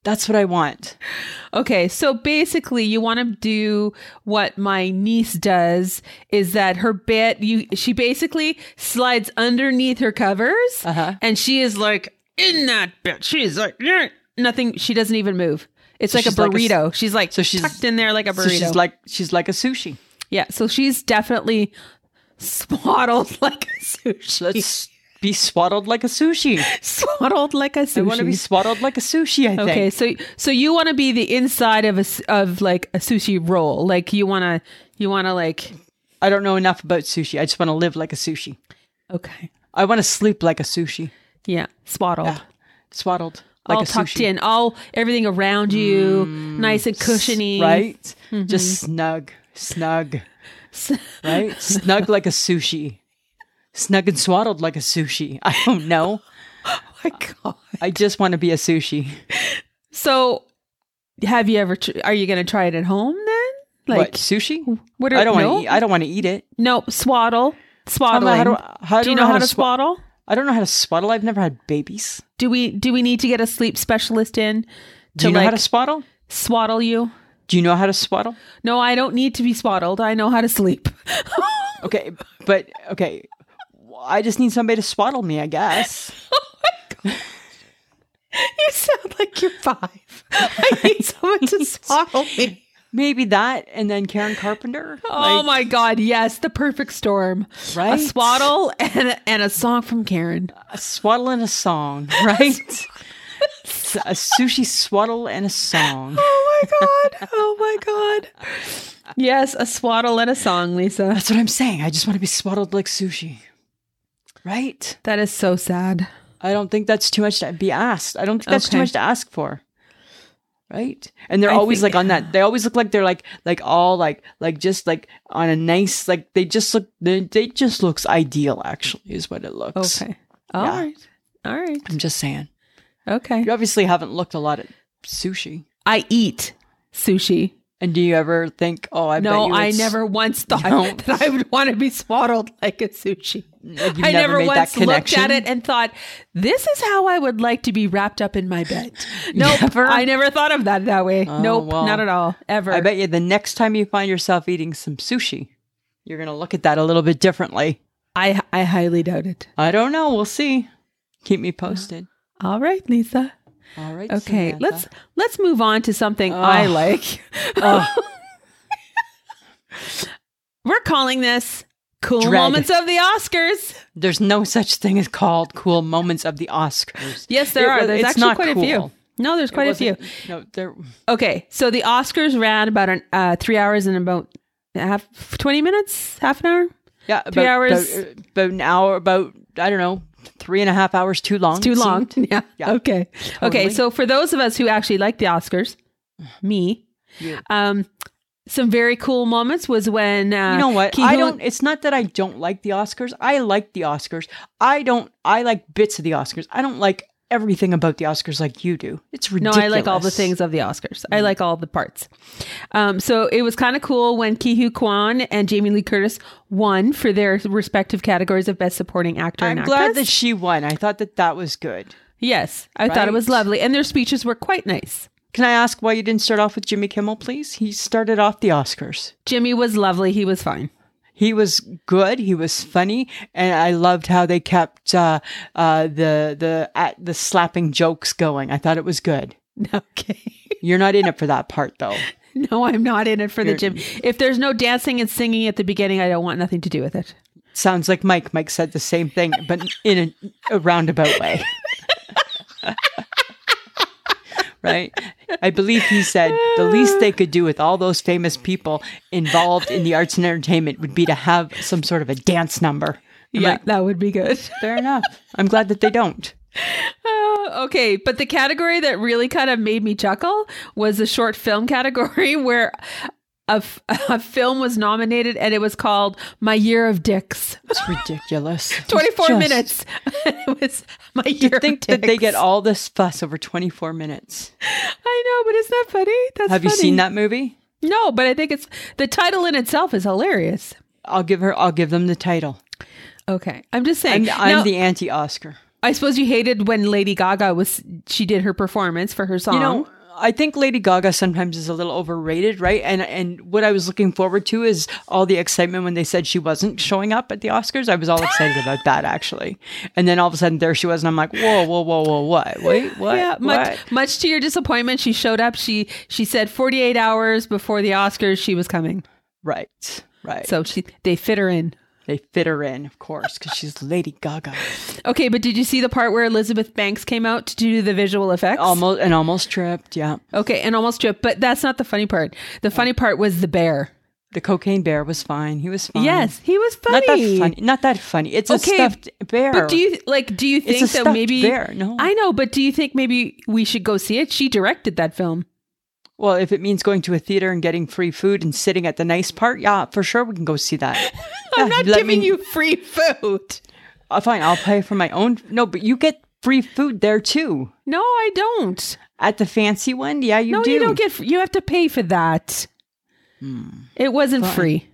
S1: That's what I want.
S2: Okay, so basically you want to do what my niece does is that her bed, you she basically slides underneath her covers
S1: Uh-huh.
S2: and she is like in that bed. She's like, "Yeah." Nothing, she doesn't even move. It's
S1: So
S2: like a
S1: she's like a s-
S2: burrito. she's like
S1: so she's-
S2: tucked in there like a burrito.
S1: So she's like she's like a sushi.
S2: Yeah, so she's definitely swaddled like a sushi.
S1: Let's be swaddled like a sushi.
S2: Swaddled like a sushi.
S1: I want to be swaddled like a sushi, I think.
S2: Okay, so so you want to be the inside of a s- of like a sushi roll. Like you want to you want to like
S1: I don't know enough about sushi. I just want to live like a sushi.
S2: okay.
S1: I want to sleep like a sushi.
S2: Yeah, swaddled.
S1: Yeah. Swaddled like
S2: all
S1: a
S2: tucked
S1: sushi.
S2: in, all everything around you, nice and cushiony.
S1: Right? Just snug. Snug. Right? Snug like a sushi. Snug and swaddled like a sushi. I don't know.
S2: Oh my god.
S1: I just want to be a sushi.
S2: So, have you ever? Tr- are you going to try it at home then?
S1: Like
S2: Like
S1: what, sushi?
S2: what? Are,
S1: I don't
S2: no?
S1: want to eat. I don't want to eat it.
S2: No, swaddle,
S1: How,
S2: swaddling.
S1: how do, how
S2: do you
S1: I
S2: know how to
S1: swa-
S2: swaddle?
S1: I don't know how to swaddle. I've never had babies.
S2: Do we do we need to get a sleep specialist in to
S1: Do you know
S2: like
S1: how to swaddle?
S2: swaddle you?
S1: Do you know how to swaddle?
S2: No, I don't need to be swaddled. I know how to sleep.
S1: Okay, but okay. I just need somebody to swaddle me, I guess.
S2: You sound like you're five. I need someone to swaddle me.
S1: Maybe that, and then Karen Carpenter.
S2: Oh
S1: Like,
S2: my God. Yes. The perfect storm.
S1: Right?
S2: A swaddle and a, and a song from Karen.
S1: a swaddle and a song, right? A sushi swaddle and a song.
S2: Oh my God. Oh my God. Yes. A swaddle and a song, Lisa.
S1: That's what I'm saying. I just want to be swaddled like sushi. Right?
S2: That is so sad.
S1: I don't think that's too much to be asked. I don't think that's too
S2: Okay.
S1: much to ask for. Right? And they're
S2: I
S1: always
S2: think-
S1: like on that. They always look like they're like like all like like just like on a nice like they just look they, they just looks ideal actually is what it looks.
S2: Okay. All
S1: Yeah.
S2: right. All right.
S1: I'm just saying.
S2: Okay.
S1: You obviously haven't looked a lot at sushi.
S2: I eat sushi.
S1: And do you ever think, oh, I bet
S2: No,
S1: you
S2: I
S1: it's-
S2: never once thought
S1: No.
S2: that I would want to be swaddled like a sushi.
S1: like you've
S2: I never,
S1: made
S2: once
S1: that
S2: looked
S1: connection?
S2: at it and thought, this is how I would like to be wrapped up in my bed. Nope.
S1: Never?
S2: I never thought of that that way.
S1: Oh,
S2: nope.
S1: well,
S2: not at all. Ever.
S1: I bet you the next time you find yourself eating some sushi, you're going to look at that a little bit differently.
S2: I, I highly doubt it.
S1: I don't know. We'll see. Keep me posted.
S2: All right, Lisa.
S1: All right.
S2: Okay.
S1: Samantha.
S2: Let's let's move on to something I
S1: Ugh.
S2: like.
S1: Ugh.
S2: We're calling this Cool
S1: Dread.
S2: Moments of the Oscars.
S1: There's no such thing as called cool moments of the Oscars.
S2: Yes, there
S1: It
S2: are.
S1: wa-
S2: There's
S1: it's
S2: actually
S1: not
S2: quite a few.
S1: cool.
S2: No, there's
S1: It
S2: quite a few.
S1: wasn't- No, there.
S2: Okay, so the Oscars ran about an, uh, three hours and about half, twenty minutes, half an hour.
S1: Yeah,
S2: Three
S1: about,
S2: hours.
S1: About, uh, about an hour. About I don't know, three and a half hours too long.
S2: It's too
S1: it
S2: long.
S1: seemed.
S2: Yeah.
S1: Yeah,
S2: Okay. Okay.
S1: totally.
S2: So for those of us who actually like the Oscars, me,
S1: You.
S2: um, some very cool moments was when uh,
S1: You know what?
S2: Ki
S1: I
S2: Hoon-
S1: don't. It's not that I don't like the Oscars. I like the Oscars. I don't. I like bits of the Oscars. I don't like everything about the Oscars like you do. It's
S2: No,
S1: ridiculous.
S2: I like all the things of the Oscars.
S1: Mm.
S2: I like all the parts. Um, so it was kind of cool when Ki Hoo Kwan and Jamie Lee Curtis won for their respective categories of Best Supporting Actor
S1: I'm
S2: and
S1: glad
S2: Actress.
S1: that she won. I thought that that was good.
S2: Yes, I thought it was
S1: Right.
S2: lovely, and their speeches were quite nice.
S1: Can I ask why you didn't start off with Jimmy Kimmel, please? He started off the Oscars.
S2: Jimmy was lovely. He was fine.
S1: He was good. He was funny, and I loved how they kept uh, uh, the the at the slapping jokes going. I thought it was good.
S2: Okay.
S1: You're not in it for that part, though.
S2: No, I'm not in it for the
S1: You're-
S2: gym. If there's no dancing and singing at the beginning, I don't want nothing to do with it.
S1: Sounds like Mike. Mike said the same thing, but in a, a roundabout way. Right? I believe he said the least they could do with all those famous people involved in the arts and entertainment would be to have some sort of a dance number. I'm
S2: Yeah,
S1: like,
S2: that would be good.
S1: fair enough. I'm glad that they don't.
S2: Uh, okay, but the category that really kind of made me chuckle was the short film category where a, f- a film was nominated and it was called My Year of Dicks.
S1: It's ridiculous.
S2: twenty-four
S1: Just-
S2: minutes. it was My Year
S1: You think
S2: of
S1: that they
S2: Dicks.
S1: get all this fuss over twenty-four minutes?
S2: I know, but isn't that funny? That's
S1: Have you
S2: funny.
S1: seen that movie?
S2: No, but I think it's the title in itself is hilarious.
S1: I'll give her. I'll give them the title.
S2: Okay, I'm just
S1: I'm,
S2: saying.
S1: I'm
S2: Now,
S1: the anti-Oscar.
S2: I suppose you hated when Lady Gaga was she did her performance for her song.
S1: You know, I think Lady Gaga sometimes is a little overrated, right? And and what I was looking forward to is all the excitement when they said she wasn't showing up at the Oscars. I was all excited about that, actually. And then all of a sudden there she was, and I'm like, whoa, whoa, whoa, whoa, what? Wait, what?
S2: Yeah, much,
S1: what?
S2: much to your disappointment, she showed up. She she said forty-eight hours before the Oscars she was coming.
S1: Right, right.
S2: So she they fit her in.
S1: They fit her in, of course, because she's Lady Gaga.
S2: Okay, but did you see the part where Elizabeth Banks came out to do the visual effects?
S1: Almost and almost tripped, yeah.
S2: Okay, and almost tripped, but that's not the funny part. The funny part was the bear.
S1: The cocaine bear was fine. He was fine.
S2: Yes, he was funny.
S1: Not that funny. Not that funny. It's
S2: okay,
S1: a stuffed bear.
S2: But do you like? Do you think
S1: it's a
S2: that
S1: stuffed
S2: maybe?
S1: Bear. No,
S2: I know, but do you think maybe we should go see it? She directed that film.
S1: Well, if it means going to a theater and getting free food and sitting at the nice part, yeah, for sure we can go see that.
S2: I'm
S1: Yeah,
S2: not
S1: let
S2: giving
S1: me-
S2: you free food.
S1: Uh, fine, I'll pay for my own. No, but you get free food there too.
S2: No, I don't.
S1: At the fancy one, yeah, you
S2: no,
S1: do.
S2: you don't get. fr- You have to pay for that. It wasn't
S1: Fine.
S2: free.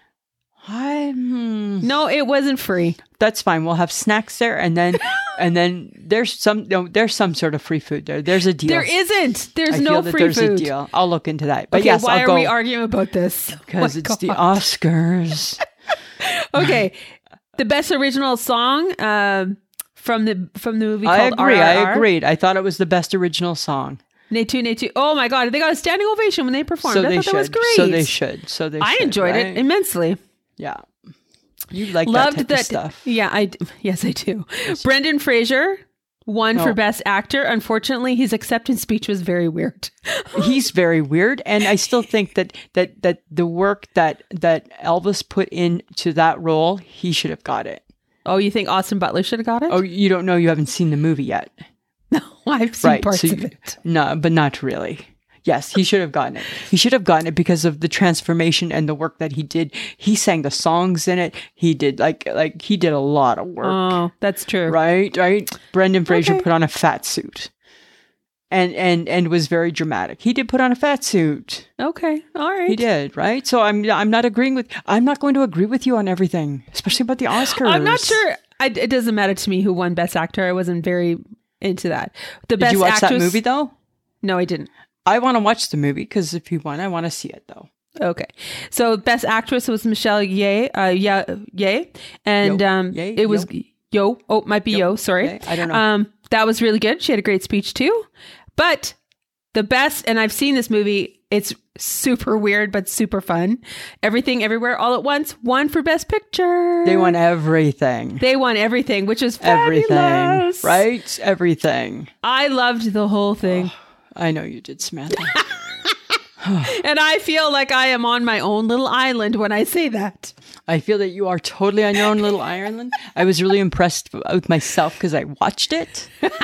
S1: I, hmm,
S2: No, it wasn't free.
S1: that's fine. We'll have snacks there, and then, and then there's some. No, there's some sort of free food there. There's a deal.
S2: There isn't. There's
S1: I
S2: no
S1: feel that
S2: free
S1: there's
S2: food.
S1: a deal. I'll look into that. But
S2: Okay,
S1: yes,
S2: why
S1: I'll
S2: are
S1: go
S2: we arguing about this?
S1: because
S2: My
S1: it's the
S2: God.
S1: Oscars.
S2: Okay, the best original song um, from the from the movie
S1: I
S2: called
S1: agree.
S2: R R R.
S1: I agreed. I thought it was the best original song.
S2: Natu Natu. Oh my God, they got a standing ovation when they performed.
S1: So
S2: I
S1: they
S2: thought
S1: should.
S2: that was great.
S1: So they should. So they.
S2: I
S1: should,
S2: enjoyed
S1: right?
S2: it immensely.
S1: Yeah. You like
S2: Loved
S1: that type
S2: that.
S1: of stuff.
S2: Yeah, I d- yes I do. Brendan Fraser won for
S1: Oh.
S2: Best Actor. Unfortunately, his acceptance speech was very weird.
S1: He's very weird, and I still think that that that the work that that Elvis put into that role, he should have got it.
S2: Oh, you think Austin Butler should have got it?
S1: Oh, you don't know? You haven't seen the movie yet,
S2: No, I've seen
S1: right?
S2: parts
S1: so
S2: of
S1: you-
S2: it.
S1: No, but not really. Yes, he should have gotten it. He should have gotten it because of the transformation and the work that he did. He sang the songs in it. He did like like he did a lot of work.
S2: Oh, that's true.
S1: Right, right. Brendan Fraser
S2: Okay.
S1: put on a fat suit, and and and was very dramatic. He did put on a fat suit.
S2: Okay, all right.
S1: He did, right? So I'm I'm not agreeing with. I'm not going to agree with you on everything, especially about the Oscars.
S2: I'm not sure. I, it doesn't matter to me who won Best Actor. I wasn't very into that. The
S1: Did
S2: best
S1: you watch
S2: actress,
S1: that movie though?
S2: No, I didn't.
S1: I want to watch the movie because if you won, I want to see it though.
S2: Okay, so Best Actress was Michelle Ye, uh, yeah, Ye, and
S1: Yo.
S2: um,
S1: Ye?
S2: it was
S1: Yo?
S2: Yo. Oh, it might be Yo.
S1: Yo.
S2: Sorry,
S1: Ye? I don't know.
S2: Um, that was really good. She had a great speech too. But the best, and I've seen this movie. It's super weird, but super fun. Everything, Everywhere, All at Once won for Best Picture.
S1: They won everything.
S2: They won everything, which is
S1: Everything,
S2: fabulous.
S1: right? Everything.
S2: I loved the whole thing.
S1: I know you did, Samantha.
S2: And I feel like I am on my own little island when I say that.
S1: I feel that you are totally on your own little island. I was really impressed with myself because I watched it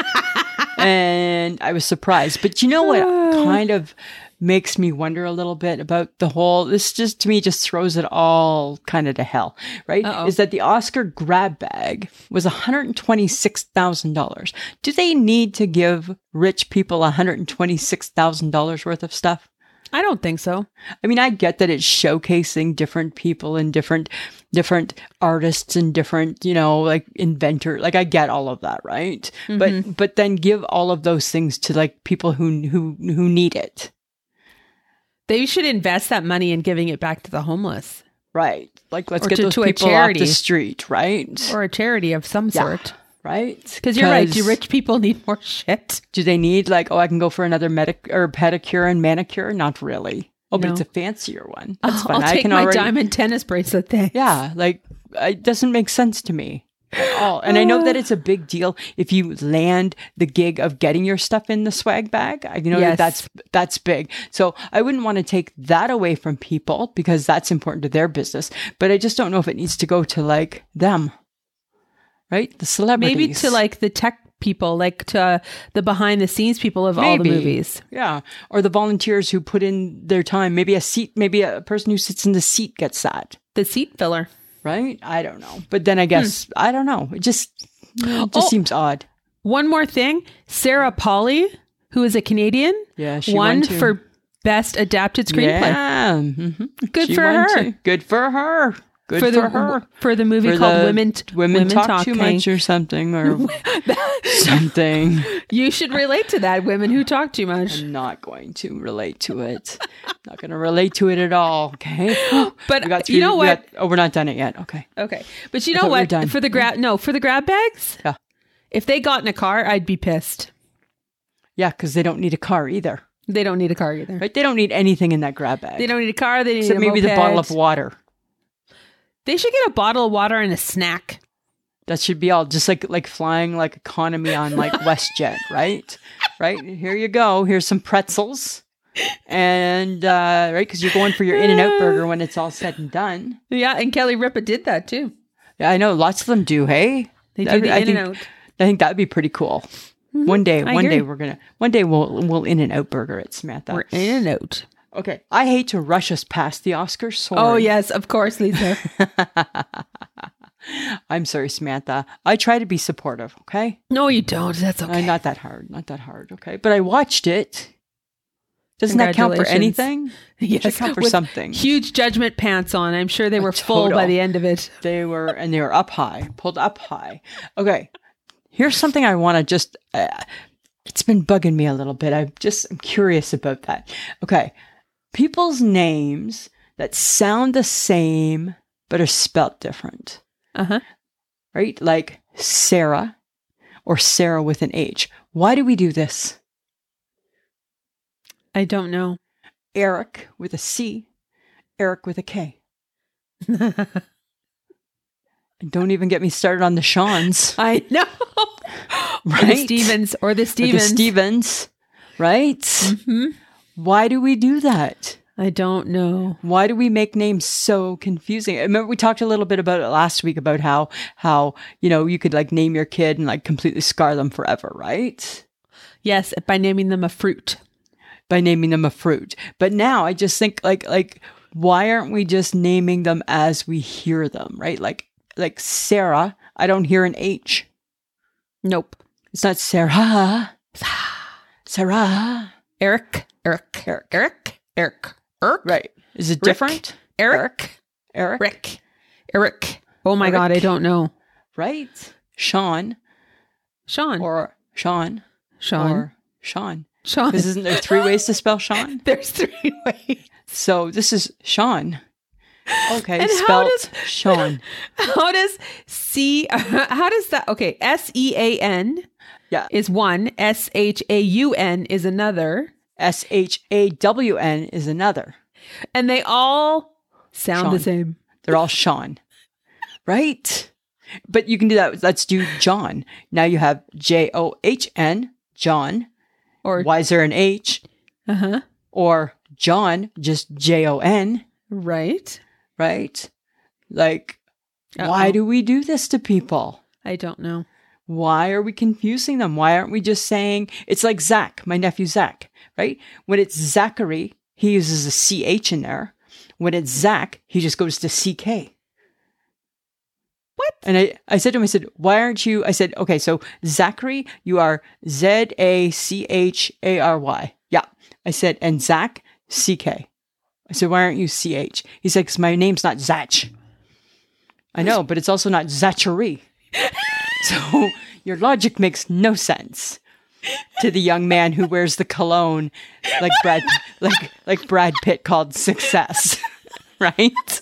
S1: and I was surprised. But you know what kind of makes me wonder a little bit about the whole, this just to me just throws it all kind of to hell, right?
S2: Uh-oh.
S1: Is that the Oscar grab bag was one hundred twenty-six thousand dollars. Do they need to give rich people one hundred twenty-six thousand dollars worth of stuff?
S2: I don't think so.
S1: I mean, I get that it's showcasing different people and different different artists and different, you know, like inventor. Like I get all of that, right?
S2: Mm-hmm.
S1: But but then give all of those things to like people who who who need it,
S2: They should invest that money in giving it back to the homeless
S1: right? Like let's
S2: Or
S1: get
S2: to-
S1: those
S2: to a
S1: people off
S2: charity.
S1: the street, right?
S2: or a charity of some
S1: Yeah.
S2: sort.
S1: Right?
S2: Because you're right. Do rich people need more shit?
S1: Do they need like, oh, I can go for another medic or pedicure and manicure? Not really. Oh, but
S2: No.
S1: it's a fancier one. That's
S2: I'll
S1: fine.
S2: take
S1: I can
S2: my
S1: already.
S2: diamond tennis bracelet thing.
S1: Yeah, like it doesn't make sense to me at all. And I know that it's a big deal if you land the gig of getting your stuff in the swag bag. I know
S2: Yes.
S1: that that's that's big. So I wouldn't want to take that away from people because that's important to their business. But I just don't know if it needs to go to like them, right? The celebrities,
S2: Maybe to like the tech people, like to uh, the behind the scenes people of all the
S1: Maybe.
S2: movies.
S1: Yeah, or the volunteers who put in their time. Maybe a seat. Maybe a person who sits in the seat gets that.
S2: The seat filler.
S1: Right? I don't know. But then I guess, I don't know. It just, it just
S2: Oh.
S1: seems odd.
S2: One more thing. Sarah Polley, who is a Canadian,
S1: Yeah, she
S2: won
S1: won too.
S2: for Best Adapted Screenplay.
S1: Yeah. mhm.
S2: Good
S1: She
S2: for
S1: won
S2: her.
S1: too. Good for her. Good
S2: for
S1: for,
S2: the
S1: her.
S2: for the movie
S1: For
S2: called
S1: the
S2: Women
S1: Women, Talk,
S2: Talk
S1: Too
S2: Thing.
S1: Much or something or something.
S2: You should relate to that. Women who talk too much.
S1: I'm not going to relate to it. Not going to relate to it at all. Okay.
S2: But
S1: We got
S2: you know
S1: we
S2: what?
S1: got- oh, we're not done it yet. Okay.
S2: Okay, but you
S1: I
S2: know
S1: thought we were
S2: what?
S1: done.
S2: For the grab, no, for the grab bags.
S1: Yeah.
S2: If they got in a car, I'd be pissed.
S1: Yeah, because they don't need a car either.
S2: They don't need a car either.
S1: Right? They don't need anything in that grab bag.
S2: They don't need a car. They need
S1: Except
S2: a
S1: maybe the
S2: moped.
S1: bottle of water.
S2: They should get a bottle of water and a snack.
S1: That should be all. Just like like flying like economy on like WestJet, right? Right? Here you go. Here's some pretzels. And uh right, because you're going for your In-N-Out burger when it's all said and done.
S2: Yeah, and Kelly Ripa did that too.
S1: Yeah, I know lots of them do. Hey,
S2: They do
S1: That'd
S2: the
S1: be- I
S2: in
S1: think-
S2: and out.
S1: I think that'd be pretty cool. One day,
S2: I
S1: one
S2: agree.
S1: day we're gonna. One day we'll we'll In-N-Out burger it, Samantha.
S2: We're in and out.
S1: Okay, I hate to rush us past the Oscars. Sorry.
S2: Oh yes, of course, Lisa.
S1: I'm sorry, Samantha. I try to be supportive. Okay,
S2: No, you don't. That's
S1: Uh,
S2: okay.
S1: not that hard. Not that hard. Okay, but I watched it. Doesn't that count for
S2: Congratulations.
S1: anything?
S2: Yes,
S1: Should count for
S2: with
S1: something.
S2: Huge judgment pants on. I'm sure they were full
S1: total.
S2: by the end of it.
S1: They were, and they were up high, pulled up high. Okay, here's something I want to just. Uh, it's been bugging me a little bit. I'm just I'm curious about that. Okay, people's names that sound the same but are spelt different,
S2: Uh huh.
S1: right? Like Sarah or Sarah with an H. Why do we do this?
S2: I don't know.
S1: Eric with a C, Eric with a K. And don't even get me started on the Seans.
S2: I know. Or the
S1: Right?
S2: Stevens or the
S1: Or
S2: Stevens.
S1: the Stevens, right?
S2: Mhm.
S1: Why do we do that?
S2: I don't know.
S1: Why do we make names so confusing? I remember we talked a little bit about it last week about how how you know you could like name your kid and like completely scar them forever, right?
S2: Yes, by naming them a fruit.
S1: By naming them a fruit. But now I just think like like why aren't we just naming them as we hear them, right? Like like Sarah, I don't hear an H.
S2: Nope.
S1: It's not Sarah. Sarah.
S2: Eric. Eric.
S1: Eric.
S2: Eric. Eric. Eric.
S1: Right. Is it
S2: Rick.
S1: different?
S2: Eric.
S1: Eric.
S2: Rick. Eric. Oh my
S1: Eric.
S2: God, I don't know.
S1: Right? Sean
S2: Sean.
S1: or Sean
S2: Sean.
S1: or Sean.
S2: Sean.
S1: Because isn't there three ways to spell Sean?
S2: There's three ways.
S1: So this is Sean. Okay,
S2: And how
S1: spelled
S2: does-
S1: Sean.
S2: How does C, how does that, okay, S E A N
S1: Yeah.
S2: is one, S H A U N is another,
S1: S H A W N is another.
S2: and they all sound the
S1: Sean.
S2: same.
S1: They're all Sean. Right? But you can do that. Let's do John. Now you have J O H N, John.
S2: Or,
S1: Why is there an H?
S2: uh-huh,
S1: Or John, just J O N.
S2: right?
S1: Right? Like, why
S2: Uh-oh.
S1: do we do this to people?
S2: I don't know.
S1: Why are we confusing them? Why aren't we just saying, it's like Zach, my nephew Zach, right? When it's Zachary, he uses a C H in there. When it's Zach, he just goes to C K.
S2: What?
S1: And I, I said to him, I said, why aren't you? I said, okay, so Zachary, you are Z A C H A R Y. Yeah. I said, and Zach, C K. I said, why aren't you C H? He's like, 'cause my name's not Zach. I know, but it's also not Zachary. So your logic makes no sense to the young man who wears the cologne like Brad, like like Brad Pitt called Success, right?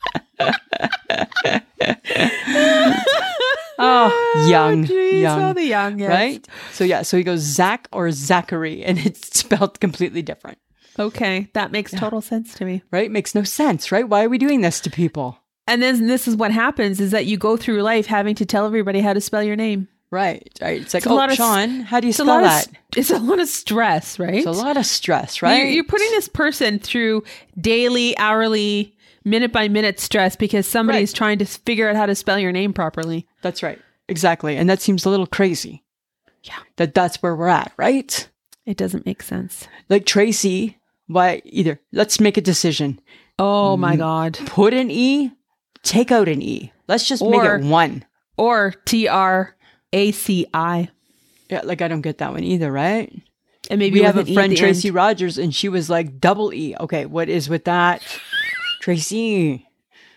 S1: Oh, young,
S2: Jeez,
S1: young,
S2: oh, the young, yes.
S1: right? So yeah, so he goes Zach or Zachary, and it's spelled completely different,
S2: Okay, that makes total sense to me.
S1: right? Makes no sense, right? Why are we doing this to people?
S2: And then this is what happens is that you go through life having to tell everybody how to spell your name.
S1: Right, right. It's like,
S2: It's a lot
S1: oh,
S2: of-
S1: Sean, how do you
S2: It's a
S1: spell
S2: lot
S1: that?
S2: of it's a lot of stress, right?
S1: It's a lot of stress, right?
S2: You're, you're putting this person through daily, hourly, minute by minute stress because somebody's
S1: Right.
S2: trying to figure out how to spell your name properly.
S1: That's right. Exactly. And that seems a little crazy.
S2: Yeah.
S1: That that's where we're at, right?
S2: It doesn't make sense.
S1: Like Tracy, why either let's make a decision.
S2: Oh my God.
S1: Put an E, take out an E. Let's just make
S2: Or-
S1: it one.
S2: Or T R A C I.
S1: Yeah, like I don't get that one either, right?
S2: And maybe
S1: We
S2: with
S1: have a
S2: an E at
S1: friend,
S2: the
S1: Tracy
S2: end.
S1: Rogers, and she was like double E. Okay, what is with that? Tracy,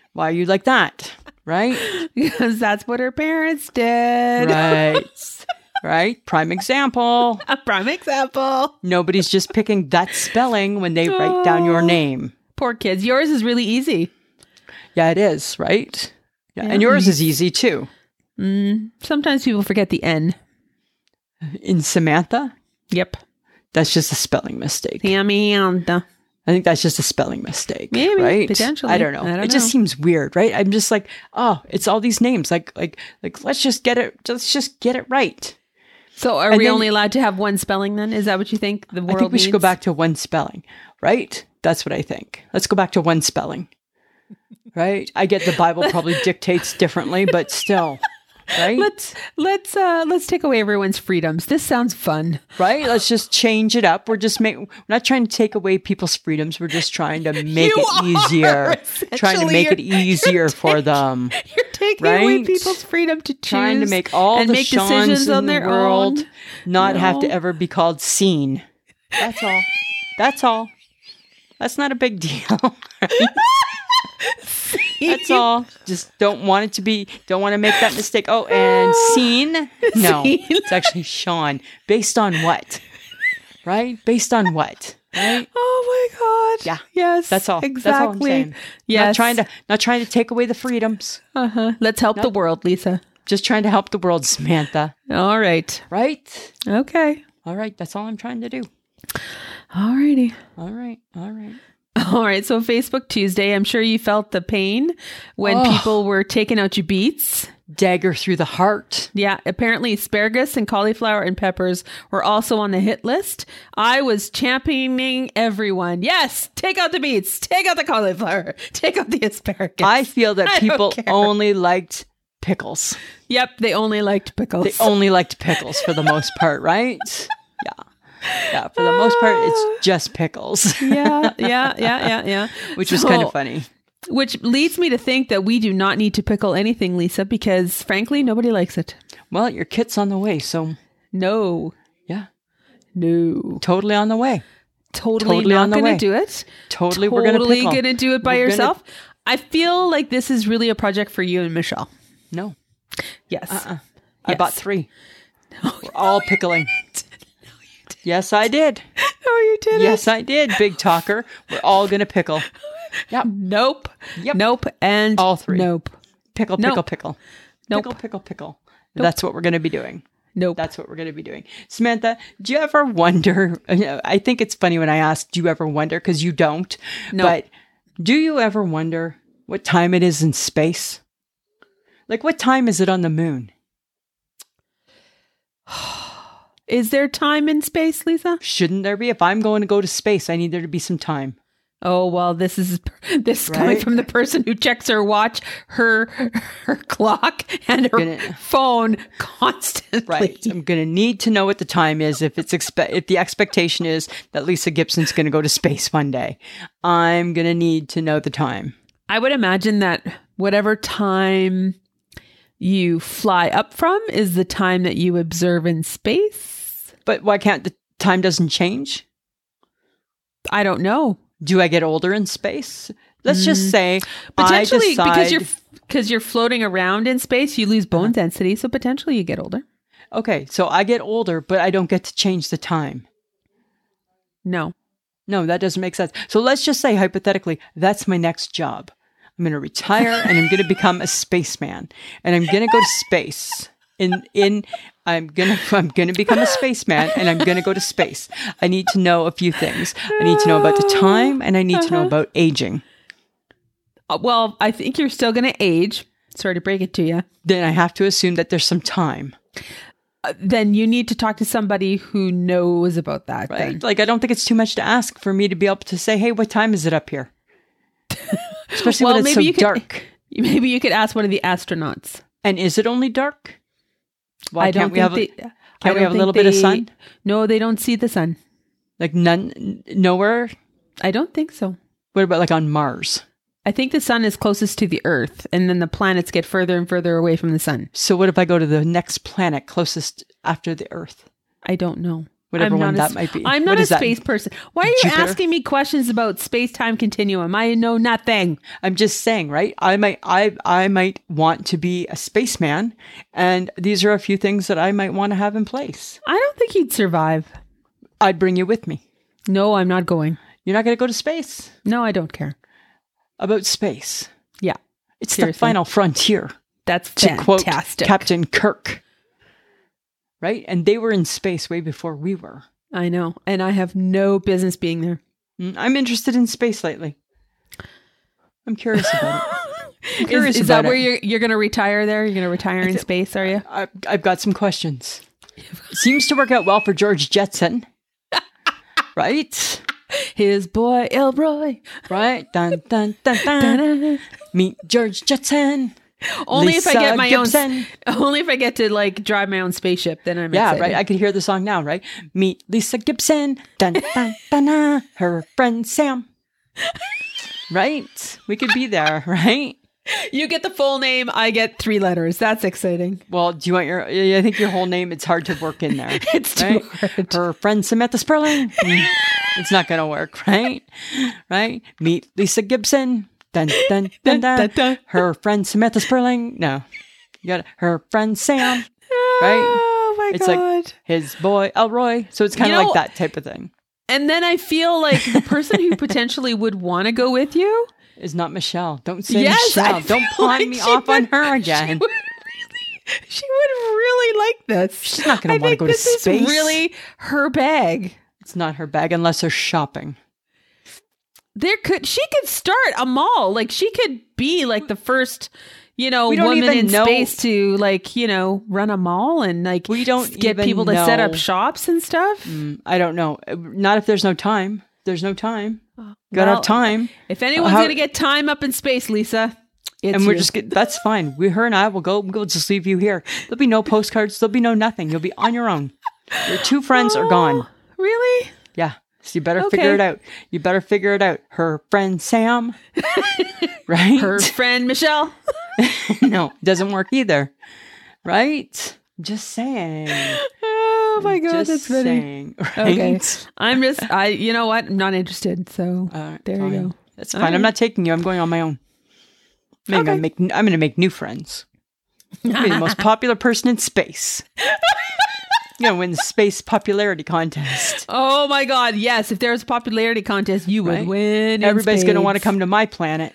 S1: Why are you like that? Right?
S2: Because that's what her parents did.
S1: Right. Right? Prime example.
S2: A prime example.
S1: Nobody's just picking that spelling when they write down your name.
S2: Poor kids. Yours is really easy.
S1: Yeah, it is, right? Yeah.
S2: Yeah.
S1: And yours is easy too.
S2: Mm, sometimes people forget the N.
S1: In Samantha,
S2: Yep.
S1: that's just a spelling mistake.
S2: Samantha.
S1: I think that's just a spelling mistake.
S2: Maybe,
S1: right?
S2: potentially.
S1: I don't know.
S2: I don't
S1: it just
S2: know.
S1: seems weird, right? I'm just like, oh, it's all these names. Like, like, like, let's just get it. Let's just get it right.
S2: So are
S1: And
S2: we
S1: then-
S2: only allowed to have one spelling then? Is that what you think the world
S1: I think we should go
S2: needs?
S1: back to one spelling, right? That's what I think. Let's go back to one spelling, right? I get the Bible probably dictates differently, but still, right?
S2: Let's let's uh let's take away everyone's freedoms. This sounds fun.
S1: Right? Let's just change it up. We're just make, we're not trying to take away people's freedoms. We're just trying to make
S2: You
S1: it easier.
S2: are,
S1: Trying to
S2: essentially.
S1: make it
S2: You're-
S1: easier for them.
S2: You're taking away
S1: Right?
S2: people's freedom to choose,
S1: Trying to make all
S2: and
S1: the
S2: make
S1: Seans
S2: decisions
S1: in
S2: on
S1: the
S2: their
S1: world
S2: own.
S1: not have to
S2: No.
S1: ever be called seen. That's all. That's all. That's not a big deal. That's all. Just don't want it to be, don't want to make that mistake. Oh, and seen? No,
S2: Seen.
S1: it's actually Sean. Based on what? Right? Based on what? Right?
S2: Oh my god!
S1: Yeah.
S2: Yes.
S1: That's all.
S2: Exactly.
S1: That's all I'm saying.
S2: Yes.
S1: Not trying to, not trying to take away the freedoms.
S2: Uh-huh. Let's help the world, Lisa.
S1: Just trying to help the world, Samantha.
S2: All right.
S1: Right?
S2: Okay.
S1: All right. That's all I'm trying to do.
S2: All righty.
S1: All right. All right.
S2: All right. So Facebook Tuesday, I'm sure you felt the pain when
S1: Oh.
S2: people were taking out your beets.
S1: Dagger through the heart.
S2: Yeah, apparently asparagus and cauliflower and peppers were also on the hit list. I was championing everyone. Yes, take out the beets, take out the cauliflower, take out the asparagus.
S1: I feel that
S2: I don't
S1: people
S2: care.
S1: only liked pickles.
S2: Yep, they only liked pickles.
S1: They only liked pickles for the most part, right? Yeah. Yeah, for the most part, it's just pickles,
S2: yeah, yeah, yeah, yeah, yeah.
S1: which was
S2: So-
S1: kind of funny.
S2: Which leads me to think that we do not need to pickle anything, Lisa, because frankly, nobody likes it.
S1: Well, your kit's on the way, so
S2: No,
S1: yeah,
S2: no.
S1: totally on the way.
S2: Totally,
S1: Totally
S2: not
S1: on the
S2: going to
S1: way.
S2: do it.
S1: Totally, we're gonna
S2: Totally
S1: pickle.
S2: gonna do it by
S1: We're gonna-
S2: yourself. I feel like this is really a project for you and Michelle.
S1: No,
S2: Yes.
S1: uh-uh. I
S2: Yes.
S1: bought three. We're all pickling. Yes, I did.
S2: No, you didn't.
S1: Yes, I did. Big talker. We're all gonna pickle. Yep.
S2: Nope.
S1: Yep.
S2: Nope. And
S1: All three.
S2: Nope.
S1: Pickle,
S2: Nope.
S1: pickle, pickle.
S2: Nope.
S1: Pickle, pickle, pickle. That's what we're going to be doing.
S2: Nope.
S1: That's what we're going to be doing. Samantha, do you ever wonder? I think it's funny when I ask, do you ever wonder? Because you don't.
S2: No.
S1: But do you ever wonder what time it is in space? Like, what time is it on the moon?
S2: Is there time in space, Lisa?
S1: Shouldn't there be? If I'm going to go to space, I need there to be some time.
S2: Oh, well, this is this is coming
S1: Right?
S2: from the person who checks her watch, her her clock, and her
S1: Gonna-
S2: phone constantly.
S1: Right. I'm going to need to know what the time is if it's expe- if the expectation is that Lisa Gibson's going to go to space one day. I'm going to need to know the time.
S2: I would imagine that whatever time you fly up from is the time that you observe in space.
S1: But why can't the time doesn't change?
S2: I don't know.
S1: Do I get older in space? Let's just say
S2: Potentially,
S1: I decide,
S2: because you're because you're floating around in space, you lose bone density. So potentially, you get older.
S1: okay, so I get older, but I don't get to change the time.
S2: No.
S1: No, that doesn't make sense. So let's just say hypothetically, that's my next job. I'm going to retire and I'm going to become a spaceman, and I'm going to go to space. In in, I'm gonna I'm gonna become a spaceman, and I'm gonna go to space. I need to know a few things. I need to know about the time, and I need to know about aging.
S2: Uh, well, I think you're still going to age. Sorry to break it to you.
S1: Then I have to assume that there's some time.
S2: Uh, then you need to talk to somebody who knows about that.
S1: Right?
S2: Then.
S1: Like, I don't think it's too much to ask for me to be able to say, hey, what time is it up here? Especially
S2: Well,
S1: when it's
S2: maybe
S1: so
S2: you could-
S1: dark.
S2: Maybe you could ask one of the astronauts.
S1: And is it only dark? Why
S2: I don't
S1: can't we have,
S2: think
S1: a,
S2: they, I
S1: can't we
S2: don't
S1: have a
S2: think
S1: little bit of
S2: they-
S1: sun?
S2: No, they don't see the sun.
S1: Like none, n- nowhere?
S2: I don't think so.
S1: What about like on Mars?
S2: I think the sun is closest to the Earth, and then the planets get further and further away from the sun.
S1: So what if I go to the next planet closest after the Earth?
S2: I don't know.
S1: Whatever
S2: I'm
S1: one
S2: not
S1: that
S2: a,
S1: might be.
S2: I'm
S1: What
S2: not a
S1: is that?
S2: space person. Why are you
S1: Jupiter?
S2: asking me questions about space-time continuum? I know nothing.
S1: I'm just saying, right? I might, I, I might want to be a spaceman, and these are a few things that I might want to have in place.
S2: I don't think you'd survive.
S1: I'd bring you with me.
S2: No, I'm not going.
S1: You're not going to go to space.
S2: No, I don't care.
S1: About space.
S2: Yeah,
S1: It's
S2: Seriously.
S1: the final frontier,
S2: that's
S1: to quote
S2: fantastic.
S1: Captain Kirk. Right? And they were in space way before we were.
S2: I know, and I have no business being there.
S1: Mm, I'm interested in space lately. I'm curious about it. I'm
S2: Is,
S1: curious
S2: is
S1: about
S2: that where
S1: it.
S2: you're you're going to retire? There, you're going to retire in
S1: th-
S2: space? Are you?
S1: I've, I've got some questions. Seems to work out well for George Jetson. Right?
S2: His boy Elroy.
S1: Right? Dun, dun, dun, dun. Meet George Jetson.
S2: Only if I
S1: Lisa
S2: get my
S1: Gibson.
S2: own. Only if I get to like drive my own spaceship, then I'm
S1: Yeah,
S2: excited.
S1: right. I could hear the song now, right? Meet Lisa Gibson. Dun, dun, dun, dun, her friend Sam. Right? We could be there, right?
S2: You get the full name. I get three letters. That's exciting.
S1: Well, do you want your, I think your whole name, it's hard to work in there.
S2: It's too
S1: right?
S2: hard.
S1: Her friend Samantha Sperling. Mm, it's not going to work, right? Right? Meet Lisa Gibson. Dun, dun, dun, dun.
S2: Dun, dun.
S1: Her friend Samantha Sperling. No. You got her friend Sam. Right?
S2: Oh my
S1: It's
S2: god.
S1: like his boy Elroy. So it's kind
S2: You
S1: of
S2: know-
S1: like that type of thing.
S2: And then I feel like the person who potentially would want to go with you.
S1: Is not Michelle. Don't say
S2: Yes, I
S1: Michelle. Don't
S2: feel
S1: pawn
S2: like
S1: me
S2: she
S1: off on
S2: would-
S1: her
S2: She
S1: again.
S2: would really, she would really like this.
S1: She's not gonna
S2: I
S1: wanna
S2: think
S1: go to
S2: this
S1: space.
S2: is really her bag.
S1: It's not her bag unless they're shopping.
S2: There could she could start a mall. Like she could be like the first, you know,
S1: We don't
S2: woman
S1: even
S2: in
S1: know-
S2: space to like, you know, run a mall and like
S1: We don't
S2: get
S1: even
S2: people to set up
S1: know.
S2: shops and stuff.
S1: Mm, I don't know. Not if there's no time. There's no time. Gotta
S2: Well,
S1: have time.
S2: If anyone's
S1: How-
S2: gonna get time up in space, Lisa, it's
S1: And we're
S2: you.
S1: just get, that's fine. We, her and I will go. We'll just leave you here. There'll be no postcards. There'll be no nothing. You'll be on your own. Your two friends are gone.
S2: Oh, really?
S1: Yeah. So you better
S2: Okay.
S1: figure it out. You better figure it out. Her friend Sam. Right?
S2: Her friend Michelle.
S1: No, it doesn't work either. Right? Just saying.
S2: Oh my god,
S1: Just
S2: that's funny.
S1: saying. Right?
S2: Okay. I'm just I you know what? I'm not interested. So
S1: All right,
S2: there
S1: fine.
S2: you go.
S1: That's
S2: All
S1: fine. I'm
S2: right.
S1: not taking you. I'm going on my own. I'm
S2: Okay.
S1: gonna make. I'm gonna make new friends. I'm gonna be the most popular person in space. You know, win the space popularity contest.
S2: Oh my god, yes. If there was a popularity contest, you would
S1: Right?
S2: win. in
S1: Everybody's gonna want to
S2: spades.
S1: come to my planet.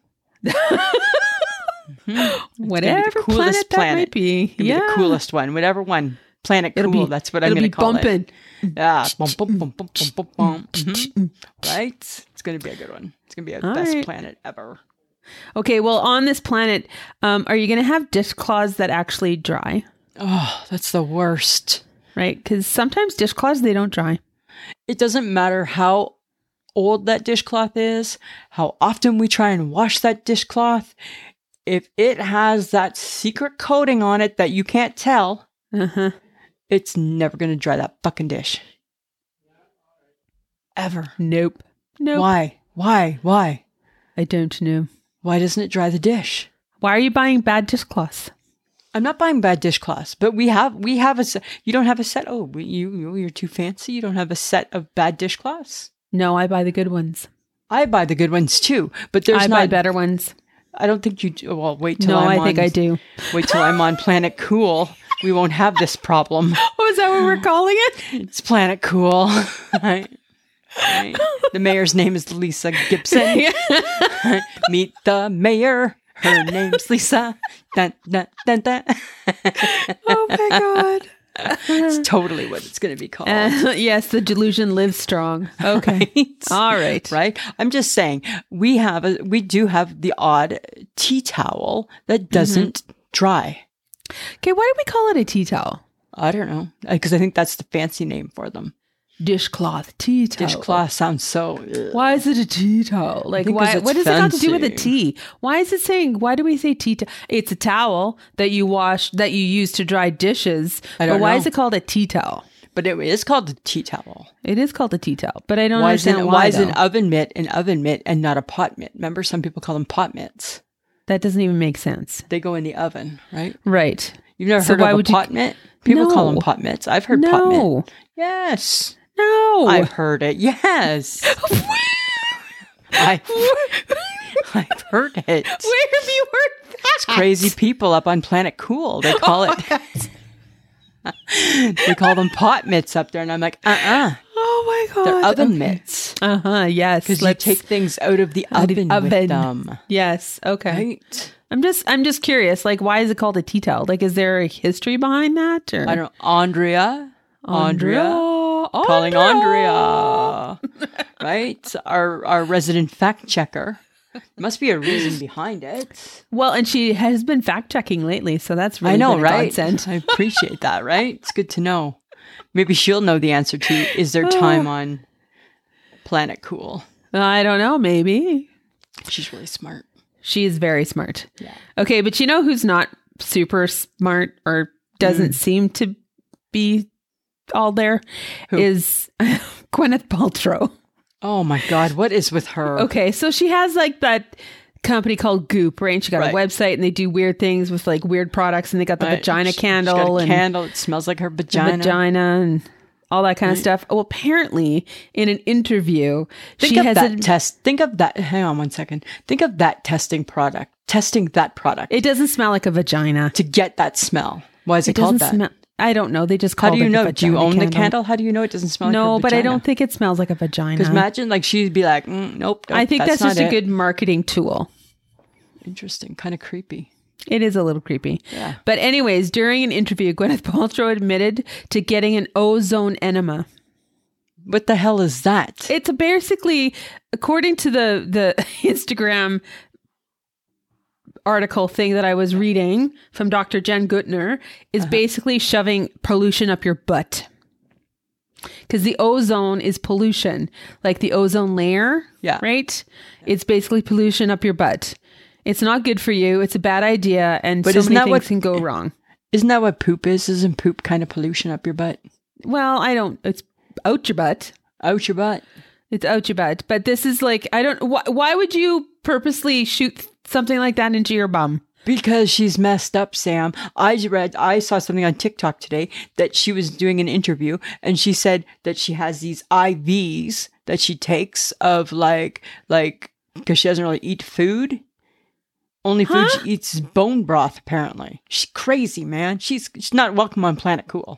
S2: Whatever
S1: coolest
S2: planet, that
S1: planet.
S2: might be.
S1: It'll
S2: yeah.
S1: be the coolest one. Whatever one. Planet
S2: It'll
S1: cool.
S2: be
S1: That's what I'm
S2: it'll
S1: gonna
S2: be
S1: call
S2: bumping.
S1: it. Yeah. Bum, bum, bum, bum, bum, bum, bum. Mhm. Right? It's gonna be a good one. It's gonna be the
S2: All
S1: best
S2: right.
S1: planet ever.
S2: Okay, well, on this planet, um, are you going to have dishcloths that actually dry?
S1: Oh, that's the worst.
S2: Right? Because sometimes dishcloths, they don't dry.
S1: It doesn't matter how old that dishcloth is, how often we try and wash that dishcloth. If it has that secret coating on it that you can't tell,
S2: Uh-huh.
S1: it's never going to dry that fucking dish. Ever.
S2: Nope. Nope.
S1: Why? Why? Why?
S2: I don't know.
S1: Why doesn't it dry the dish?
S2: Why are you buying bad dishcloths?
S1: I'm not buying bad dishcloths, but we have we have a set. You don't have a set. Oh, we- you you- you're too fancy. You don't have a set of bad dishcloths.
S2: No, I buy the good ones.
S1: I buy the good ones too, but there's
S2: I
S1: not
S2: buy better ones.
S1: I don't think you do. Well, wait till
S2: No,
S1: I'm
S2: I think
S1: on-
S2: I do.
S1: Wait till I'm on Planet Cool. We won't have this problem.
S2: Oh, is that what we're calling it?
S1: It's Planet Cool. Right? Right? The mayor's name is Lisa Gibson. Meet the mayor. Her name's Lisa. Dun, dun, dun, dun.
S2: Oh my god.
S1: It's totally what it's going to be called.
S2: Uh, yes, the delusion lives strong. Okay.
S1: Right?
S2: All right.
S1: Right? I'm just saying we have a we do have the odd tea towel that doesn't dry.
S2: Okay, why do we call it a tea towel?
S1: I don't know, because I think that's the fancy name for them.
S2: Dishcloth tea towel.
S1: Dishcloth sounds so. ugh.
S2: Why is it a tea towel? Like,
S1: think 'cause
S2: why?
S1: it's
S2: What does it got to do with a
S1: fancy.
S2: tea? Why is it saying? Why do we say tea towel? It's a towel that you wash, that you use to dry dishes.
S1: I
S2: But
S1: don't
S2: why
S1: know.
S2: is it called a tea towel?
S1: But it is called a tea towel.
S2: It is called a tea towel, but I don't
S1: Why is,
S2: understand
S1: it,
S2: why.
S1: why is
S2: though.
S1: an oven mitt an oven mitt and not a pot mitt? Remember, some people call them pot mitts.
S2: That doesn't even make sense.
S1: They go in the oven, right?
S2: Right.
S1: You've never
S2: So
S1: heard
S2: why
S1: of a
S2: would you-
S1: pot mitt? People call
S2: No.
S1: them pot mitts. I've heard pot mitt.
S2: No.
S1: Yes.
S2: No.
S1: I've heard it. Yes. I, I've heard it.
S2: Where have you heard that?
S1: It's crazy people up on Planet Cool. They call it. They call them pot mitts up there, and I'm like, uh-uh.
S2: Oh my god.
S1: They're oven
S2: Okay.
S1: mitts.
S2: Uh-huh. Yes.
S1: Because you
S2: Let's-
S1: take things out of the
S2: Out of the
S1: oven,
S2: oven.
S1: with them.
S2: Yes. Okay.
S1: Right?
S2: I'm just I'm just curious. Like, why is it called a tea towel? Like, is there a history behind that? Or
S1: I don't Andrea. Andrea.
S2: Andrea.
S1: Calling Andrea. Right? Our our resident fact checker. Must be a reason behind it.
S2: Well, and she has been fact checking lately, so that's really
S1: I know,
S2: been a
S1: right?
S2: godsend.
S1: I appreciate that, right? It's good to know. Maybe she'll know the answer to, is there time on Planet Cool?
S2: I don't know. Maybe
S1: She's really smart.
S2: she is very smart.
S1: Yeah.
S2: Okay, but you know who's not super smart or doesn't
S1: Mm.
S2: seem to be all there
S1: Who?
S2: is Gwyneth Paltrow.
S1: Oh my God, what is with her?
S2: Okay, so she has like that company called Goop, right? And she got
S1: Right.
S2: a website and they do weird things with like weird products and they got the
S1: Right.
S2: vagina
S1: She-
S2: candle
S1: She's got a
S2: and
S1: candle. It smells like her
S2: the
S1: vagina.
S2: vagina and all that kind of stuff. Well, apparently in an interview,
S1: Think
S2: she
S1: of
S2: has
S1: that
S2: a,
S1: test. Think of that. Hang on one second. Think of that testing product. Testing that product
S2: it doesn't smell like a vagina.
S1: to get that smell. Why is it,
S2: It
S1: called
S2: doesn't
S1: that?
S2: smell. I don't know. They just
S1: How
S2: call
S1: do you
S2: it
S1: know?
S2: a
S1: Do you
S2: vagina
S1: own the
S2: candle.
S1: candle? How do you know it doesn't smell like
S2: No,
S1: her
S2: but I
S1: vagina?
S2: don't think it smells like a vagina.
S1: Because imagine, like, she'd be like, mm, nope, nope.
S2: I think that's, just
S1: not
S2: a
S1: it.
S2: good marketing tool.
S1: Interesting. Kind of creepy.
S2: It is a little creepy.
S1: Yeah.
S2: But anyways, during an interview, Gwyneth Paltrow admitted to getting an ozone enema.
S1: What the hell is that?
S2: It's basically, according to the, the Instagram article thing that I was reading from Doctor Jen Gutner, is
S1: Uh-huh.
S2: basically shoving pollution up your butt. Because the ozone is pollution, like the ozone layer,
S1: Yeah.
S2: right? It's basically pollution up your butt. It's not good for you. It's a bad idea, and
S1: But
S2: so
S1: isn't
S2: many
S1: that
S2: things
S1: what-
S2: can go wrong.
S1: Isn't that what poop is? Isn't poop kind of pollution up your butt?
S2: Well, I don't. It's out your butt.
S1: Out your butt.
S2: It's out your butt. But this is like, I don't. Why, why would you purposely shoot something like that into your bum?
S1: Because she's messed up, Sam. I read, I saw something on TikTok today that she was doing an interview and she said that she has these I Vs that she takes of like, like, because she doesn't really eat food. Only food
S2: Huh?
S1: she eats is bone broth, apparently. She's crazy, man. She's, she's not welcome on Planet Cool.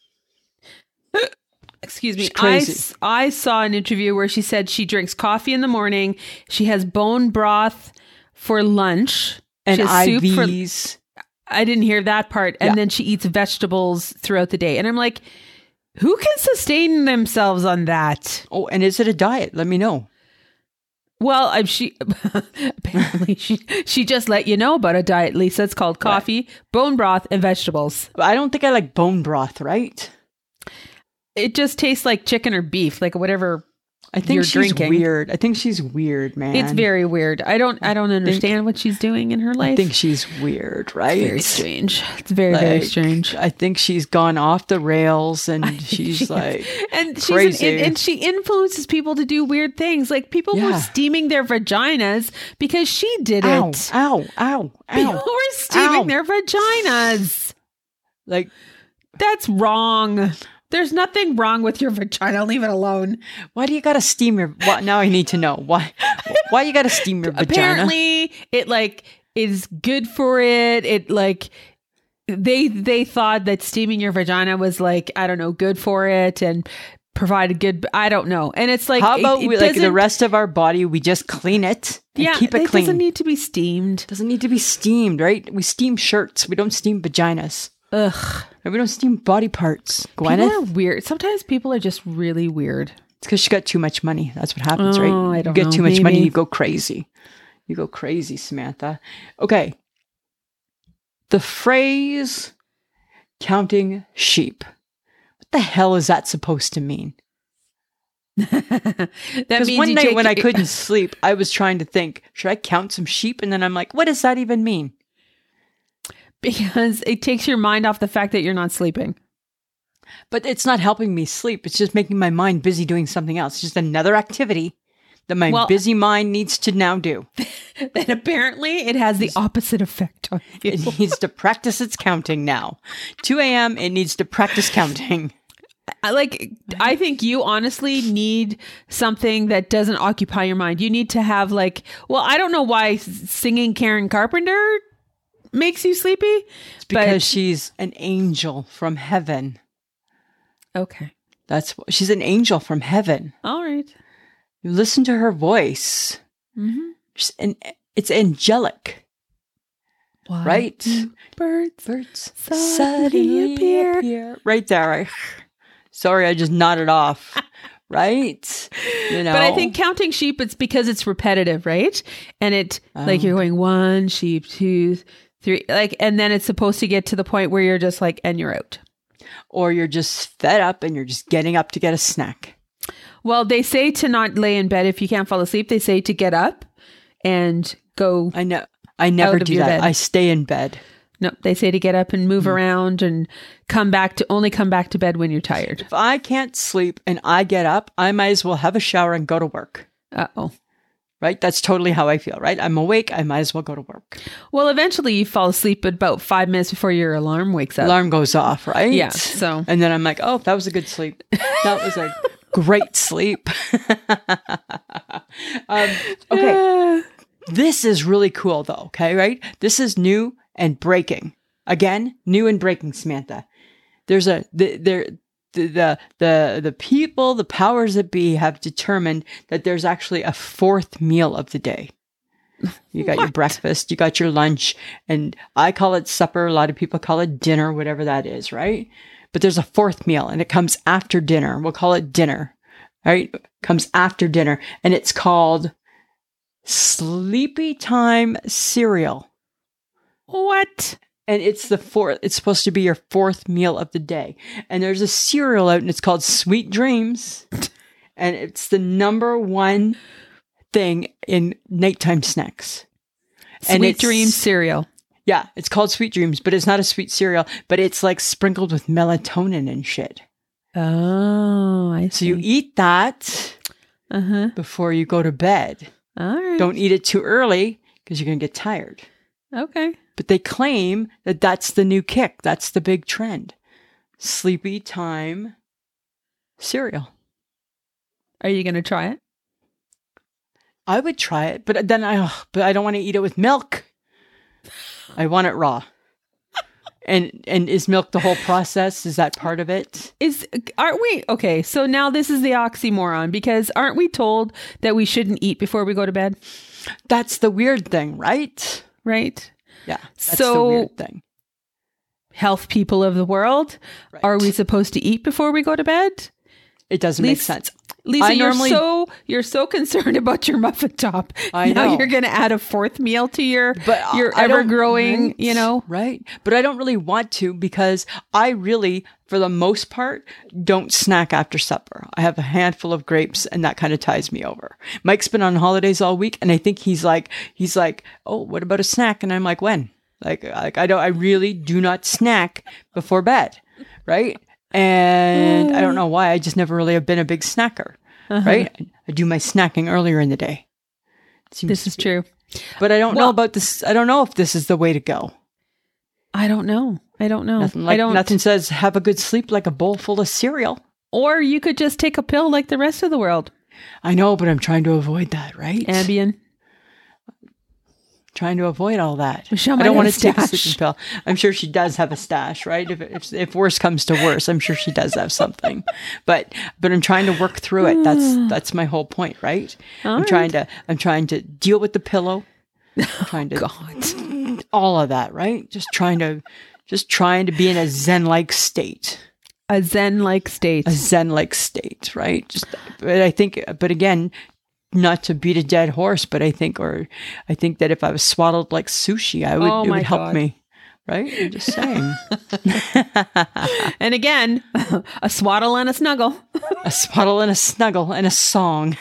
S2: Excuse me.
S1: She's crazy.
S2: I, s- I saw an interview where she said she drinks coffee in the morning. She has bone broth for lunch.
S1: And
S2: she has
S1: I
S2: soup for-
S1: Vs.
S2: I didn't hear that part. And
S1: Yeah.
S2: then she eats vegetables throughout the day. And I'm like, who can sustain themselves on that?
S1: Oh, and is it a diet? Let me know.
S2: Well, I'm she apparently she she just let you know about a diet, Lisa. It's called coffee, bone broth, and vegetables.
S1: But I don't think I like bone broth, right?
S2: It just tastes like chicken or beef, like whatever.
S1: I think
S2: You're
S1: she's
S2: drinking.
S1: weird. I think she's weird, man.
S2: It's very weird. I don't I don't understand what she's doing in her life.
S1: I think she's weird, right?
S2: very strange. It's very very
S1: Like,
S2: strange.
S1: I think she's gone off the rails and she's like,
S2: And she's
S1: crazy.
S2: An, and she influences people to do weird things. Like people were
S1: Yeah.
S2: steaming their vaginas because she did
S1: ow,
S2: it.
S1: ow, ow,
S2: People
S1: ow.
S2: were steaming
S1: Ow.
S2: their vaginas.
S1: Like,
S2: That's wrong. There's nothing wrong with your vagina. Leave it alone.
S1: why do you gotta steam your, why, now I need to know. Why, why you gotta steam your vagina?
S2: Apparently, it like is good for it. It like they they thought that steaming your vagina was like, I don't know, good for it and provided good. I don't know. And it's like,
S1: How about
S2: it, it
S1: we, like the
S2: doesn't-
S1: rest of our body, we just clean it and
S2: Yeah,
S1: keep it,
S2: it
S1: clean.
S2: doesn't need to be steamed.
S1: doesn't need to be steamed, right? We steam shirts. We don't steam vaginas.
S2: Ugh.
S1: And we don't steam body parts.
S2: People
S1: Gwyneth?
S2: are weird. Sometimes people are just really weird.
S1: It's because she got too much money. That's what happens,
S2: Oh,
S1: right?
S2: I don't
S1: you get
S2: know.
S1: too much money,
S2: Maybe.
S1: you go crazy. You go crazy, Samantha. Okay. The phrase counting sheep. What the hell is that supposed to mean?
S2: That
S1: Because
S2: means
S1: one
S2: you
S1: night
S2: take
S1: when I
S2: your-
S1: couldn't sleep, I was trying to think, should I count some sheep? And then I'm like, what does that even mean?
S2: because it takes your mind off the fact that you're not sleeping.
S1: But it's not helping me sleep. It's just making my mind busy doing something else. It's just another activity that my
S2: Well-
S1: busy mind needs to now do.
S2: Then apparently it has the opposite effect on you.
S1: It needs to practice its counting now. two a.m. It needs to practice counting.
S2: I like I think you honestly need something that doesn't occupy your mind. You need to have like, well, I don't know why s- singing Karen Carpenter makes you sleepy.
S1: It's because she's an angel from heaven.
S2: Okay.
S1: That's what, she's an angel from heaven.
S2: All right.
S1: You listen to her voice.
S2: Mm-hmm.
S1: She's an, it's angelic,
S2: Why
S1: right?
S2: do birds
S1: Birds
S2: suddenly appear.
S1: Right there. I, sorry, I just nodded off. Right? You know.
S2: But I think counting sheep, it's because it's repetitive, right? And it like you're going one sheep, two, three, like, and then it's supposed to get to the point where you're just like, and you're out.
S1: Or you're just fed up and you're just getting up to get a snack.
S2: Well, they say to not lay in bed if you can't fall asleep. They say to get up and go.
S1: I know. I never
S2: Out of
S1: do
S2: your
S1: that.
S2: bed.
S1: I stay in bed.
S2: No, they say to get up and move around and come back to only come back to bed when you're tired.
S1: If I can't sleep and I get up, I might as well have a shower and go to work.
S2: Uh oh.
S1: Right? That's totally how I feel, right? I'm awake. I might as well go to work.
S2: Well, eventually you fall asleep about five minutes before your alarm wakes up.
S1: Alarm goes off, right?
S2: Yeah, so-
S1: And then I'm like, oh, that was a good sleep. That was a great sleep. um, okay. This is really cool though. Okay. Right. This is new and breaking. Again, new and breaking, Samantha. There's a, the, there, the, the, the, the people, the powers that be have determined that there's actually a fourth meal of the day. You got your
S2: What?
S1: breakfast, you got your lunch, and I call it supper. A lot of people call it dinner, whatever that is, right? But there's a fourth meal and it comes after dinner. We'll call it dinner, right? Comes after dinner and it's called sleepy time cereal.
S2: What?
S1: And it's the fourth, it's supposed to be your fourth meal of the day. And there's a cereal out and it's called Sweet Dreams. And it's the number one thing in nighttime snacks. And
S2: Sweet
S1: it's-
S2: Dream cereal.
S1: Yeah, it's called Sweet Dreams, but it's not a sweet cereal, but it's like sprinkled with melatonin and shit.
S2: Oh, I
S1: So
S2: see.
S1: you eat that
S2: Uh huh.
S1: before you go to bed.
S2: All right.
S1: Don't eat it too early because you're going to get tired.
S2: Okay.
S1: But they claim that that's the new kick. That's the big trend. Sleepy time cereal.
S2: Are you going to try it?
S1: I would try it, but then I, ugh, but I don't want to eat it with milk. I want it raw. And and is milk the whole process? Is that part of it?
S2: Is aren't we okay? So now this is the oxymoron because aren't we told that we shouldn't eat before we go to bed?
S1: That's the weird thing, right?
S2: Right.
S1: Yeah. That's
S2: So-
S1: the weird thing.
S2: Health people of the world,
S1: Right.
S2: are we supposed to eat before we go to bed?
S1: It doesn't make
S2: Lisa-
S1: sense.
S2: Lisa,
S1: I
S2: you're
S1: normally-
S2: so you're so concerned about your muffin top.
S1: I
S2: now
S1: know.
S2: you're going to add a fourth meal to your
S1: But
S2: your
S1: I don't-
S2: ever growing,
S1: right?
S2: you know.
S1: Right. But I don't really want to because I really, for the most part, don't snack after supper. I have a handful of grapes and that kind of ties me over. Mike's been on holidays all week and I think he's like, he's like, oh, what about a snack? And I'm like, when? Like, like I don't, I really do not snack before bed. Right. And I don't know why. I just never really have been a big snacker.
S2: Uh-huh.
S1: Right. I, I do my snacking earlier in the day. Seems
S2: This
S1: to
S2: is
S1: be-
S2: true.
S1: But I don't know
S2: Well-
S1: about this. I don't know if this is the way to go.
S2: I don't know. I don't know.
S1: Nothing like
S2: I don't.
S1: nothing says have a good sleep like a bowl full of cereal.
S2: Or you could just take a pill like the rest of the world.
S1: I know, but I'm trying to avoid that, right?
S2: Ambien.
S1: Trying to avoid all that.
S2: Michelle
S1: I
S2: might
S1: don't
S2: have
S1: want
S2: a
S1: to take a
S2: stash.
S1: sleeping pill. I'm sure she does have a stash, right? If, if if worse comes to worse, I'm sure she does have something. But but I'm trying to work through it. That's that's my whole point, right?
S2: All
S1: I'm trying to I'm trying to deal with the pillow. I'm trying to
S2: God.
S1: all of that, right? Just trying to just trying to be in a zen-like state.
S2: A zen-like state.
S1: A zen-like state, right? Just, but I think, but again, not to beat a dead horse, but I think, or I think that if I was swaddled like sushi, I would,
S2: Oh
S1: it
S2: my
S1: would help
S2: God.
S1: me, right? I'm just saying,
S2: And again, a swaddle and a snuggle.
S1: a swaddle and a snuggle and a song.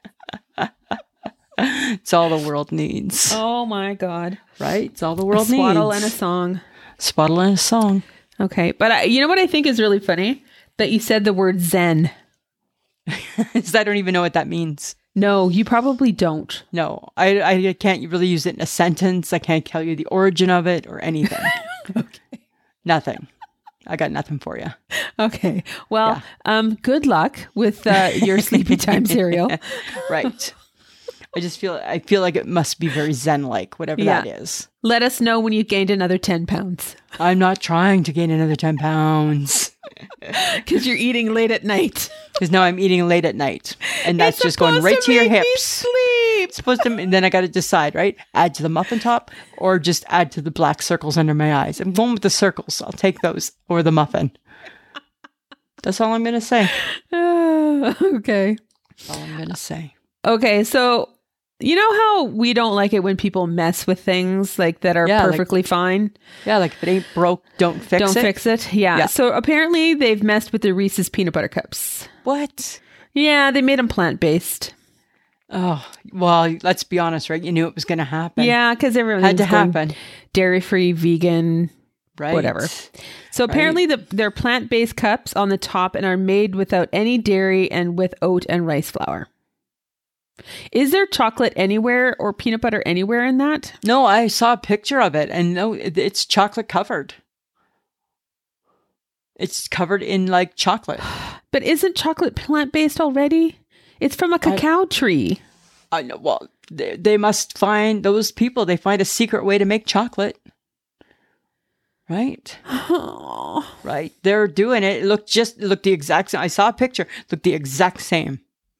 S1: It's all the world needs,
S2: Oh my God.
S1: right? It's all the
S2: A
S1: world needs.
S2: swaddle and a song.
S1: Swaddle and a song.
S2: Okay. But I, you know what I think is really funny? That you said the word zen.
S1: I don't even know what that means.
S2: No, you probably don't.
S1: No, I, I can't really use it in a sentence. I can't tell you the origin of it or anything.
S2: Okay.
S1: Nothing. I got nothing for you.
S2: Okay. Well,
S1: Yeah.
S2: um, good luck with uh, your sleepy time cereal.
S1: Right. I just feel I feel like it must be very zen-like, whatever
S2: Yeah.
S1: that is.
S2: Let us know when you've gained another ten pounds
S1: I'm not trying to gain another ten pounds
S2: because you're eating late at night.
S1: because now I'm eating late at night, and that's
S2: It's
S1: just going
S2: supposed
S1: right
S2: to
S1: to your
S2: make me
S1: hips.
S2: sleep.
S1: It's supposed to, and then I got to decide, right? Add to the muffin top or just add to the black circles under my eyes. I'm going with the circles. I'll take those or the muffin. That's all I'm going to say.
S2: Uh, okay.
S1: That's all I'm going to say.
S2: Okay. So, you know how we don't like it when people mess with things like that are
S1: Yeah, like-
S2: perfectly fine?
S1: Yeah, like if it ain't broke, don't fix
S2: Don't
S1: it.
S2: fix it. Yeah.
S1: Yeah.
S2: So apparently they've messed with the Reese's peanut butter cups.
S1: What?
S2: Yeah, they made them plant based.
S1: Oh, well, let's be honest, right? You knew it was going to happen.
S2: Yeah, because everyone
S1: Had to happen.
S2: dairy free, vegan,
S1: Right.
S2: whatever. So apparently the, they're plant based cups on the top and are made without any dairy and with oat and rice flour. Is there chocolate anywhere or peanut butter anywhere in that?
S1: No, I saw a picture of it, and no, it- it's chocolate covered. It's covered in like chocolate.
S2: But isn't chocolate plant based already? It's from a cacao tree.
S1: I know. Well, they, they must find those people. They find a secret way to make chocolate, right?
S2: Oh.
S1: Right. They're doing it. It looked just it looked the exact same. I saw a picture. It looked the exact same.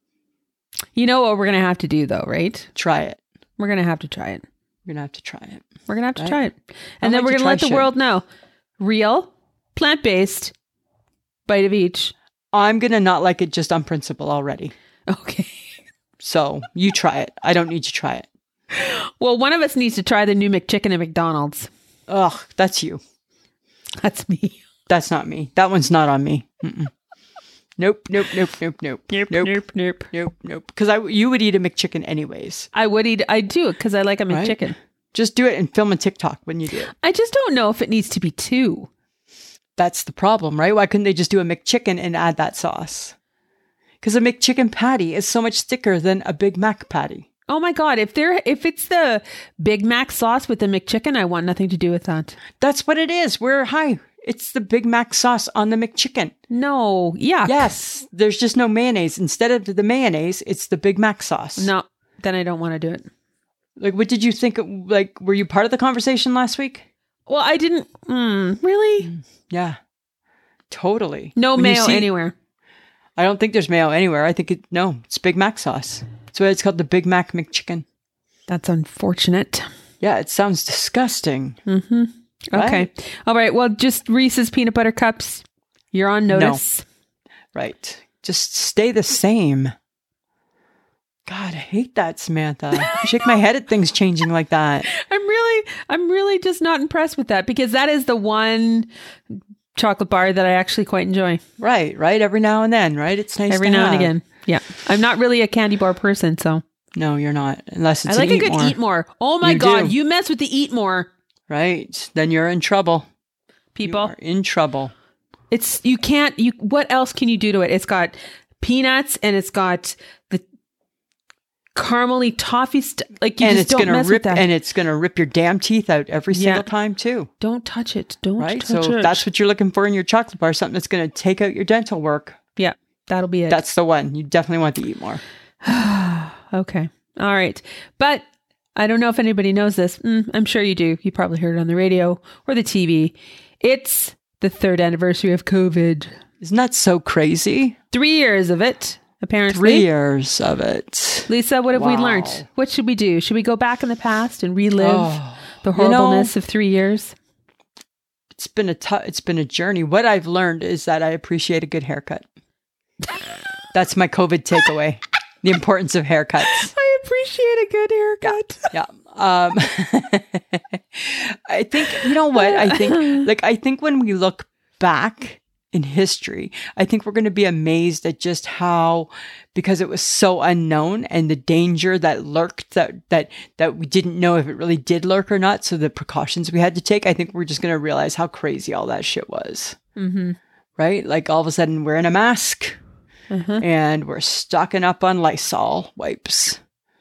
S2: You know what we're going to have to do though, right?
S1: Try it.
S2: We're going to have to try it.
S1: You're gonna have to try it.
S2: We're going to have to
S1: Right.
S2: try it.
S1: I
S2: And then
S1: like
S2: we're
S1: to
S2: going to let
S1: try
S2: the
S1: shit.
S2: world know. Real, plant based, bite of each.
S1: I'm gonna not like it just on principle already.
S2: Okay.
S1: So you try it. I don't need to try it.
S2: Well, one of us needs to try the new McChicken at McDonald's.
S1: Ugh, that's you.
S2: That's me.
S1: That's not me. That one's not on me. Mm-mm. Nope, nope, nope, nope, nope,
S2: Nope,
S1: nope,
S2: nope, nope.
S1: nope, nope. Because I, you would eat a McChicken anyways.
S2: I would eat, I do it because I like a
S1: Right?
S2: McChicken.
S1: Just do it and film a TikTok when you do it.
S2: I just don't know if it needs to be two.
S1: That's the problem, right? Why couldn't they just do a McChicken and add that sauce? Because a McChicken patty is so much thicker than a Big Mac patty.
S2: Oh my God. If they're, if it's the Big Mac sauce with the McChicken, I want nothing to do with that.
S1: That's what it is. We're high. It's the Big Mac sauce on the McChicken.
S2: No. Yeah.
S1: Yes, there's just no mayonnaise. Instead of the mayonnaise, it's the Big Mac sauce.
S2: No, then I don't want to do it.
S1: Like, what did you think? Like, were you part of the conversation last week?
S2: Well, I didn't, mm, really?
S1: Yeah, totally.
S2: No
S1: When you
S2: mayo
S1: see-
S2: anywhere.
S1: I don't think there's mayo anywhere. I think it, no, it's Big Mac sauce. That's why it's called the Big Mac McChicken.
S2: That's unfortunate.
S1: Yeah, it sounds disgusting.
S2: Mm-hmm. Okay.
S1: Right?
S2: All right. Well, just Reese's peanut butter cups. You're on notice.
S1: Right. Just stay the same. God, I hate that, Samantha. I shake my head at things changing like that.
S2: I'm really, I'm really just not impressed with that because that is the one chocolate bar that I actually quite enjoy.
S1: Right, right. Every now and then, right? It's nice
S2: Every
S1: to
S2: now and
S1: have.
S2: again. Yeah. I'm not really a candy bar person, so
S1: No, you're not. Unless it's
S2: I like
S1: an
S2: a good
S1: Eat More.
S2: eat more. Oh my
S1: You
S2: God.
S1: do.
S2: You mess with the eat more,
S1: Right. Then you're in trouble.
S2: people.
S1: You are in trouble.
S2: It's, you can't, you, what else can you do to it? It's got peanuts and it's got the caramely toffee stuff. Like you
S1: and
S2: just
S1: it's
S2: don't
S1: gonna
S2: mess
S1: rip
S2: with that.
S1: and it's gonna rip your damn teeth out every
S2: Yeah.
S1: single time too.
S2: Don't touch it. Don't
S1: Right?
S2: touch
S1: So
S2: it.
S1: if that's what you're looking for in your chocolate bar, something that's gonna take out your dental work.
S2: Yeah, that'll be it.
S1: That's the one. You definitely want to eat more.
S2: Okay. All right. But I don't know if anybody knows this. Mm, I'm sure you do. You probably heard it on the radio or the T V. It's the third anniversary of COVID.
S1: Isn't that so crazy?
S2: Three years of it, apparently.
S1: Three years of it.
S2: Lisa, what have we
S1: Wow.
S2: learned? What should we do? Should we go back in the past and relive
S1: Oh,
S2: the
S1: you know-
S2: horribleness of three years?
S1: It's been a tou- it's been a journey. What I've learned is that I appreciate a good haircut. That's my COVID takeaway. The importance of haircuts.
S2: I appreciate a good haircut.
S1: Yeah. Um, I think, you know what? I think, like, I think when we look back in history, I think we're going to be amazed at just how, because it was so unknown and the danger that lurked, that, that, that we didn't know if it really did lurk or not. So the precautions we had to take, I think we're just going to realize how crazy all that shit was.
S2: Mm-hmm.
S1: Right? Like all of a sudden wearing a mask,
S2: Uh-huh.
S1: and we're stocking up on Lysol wipes.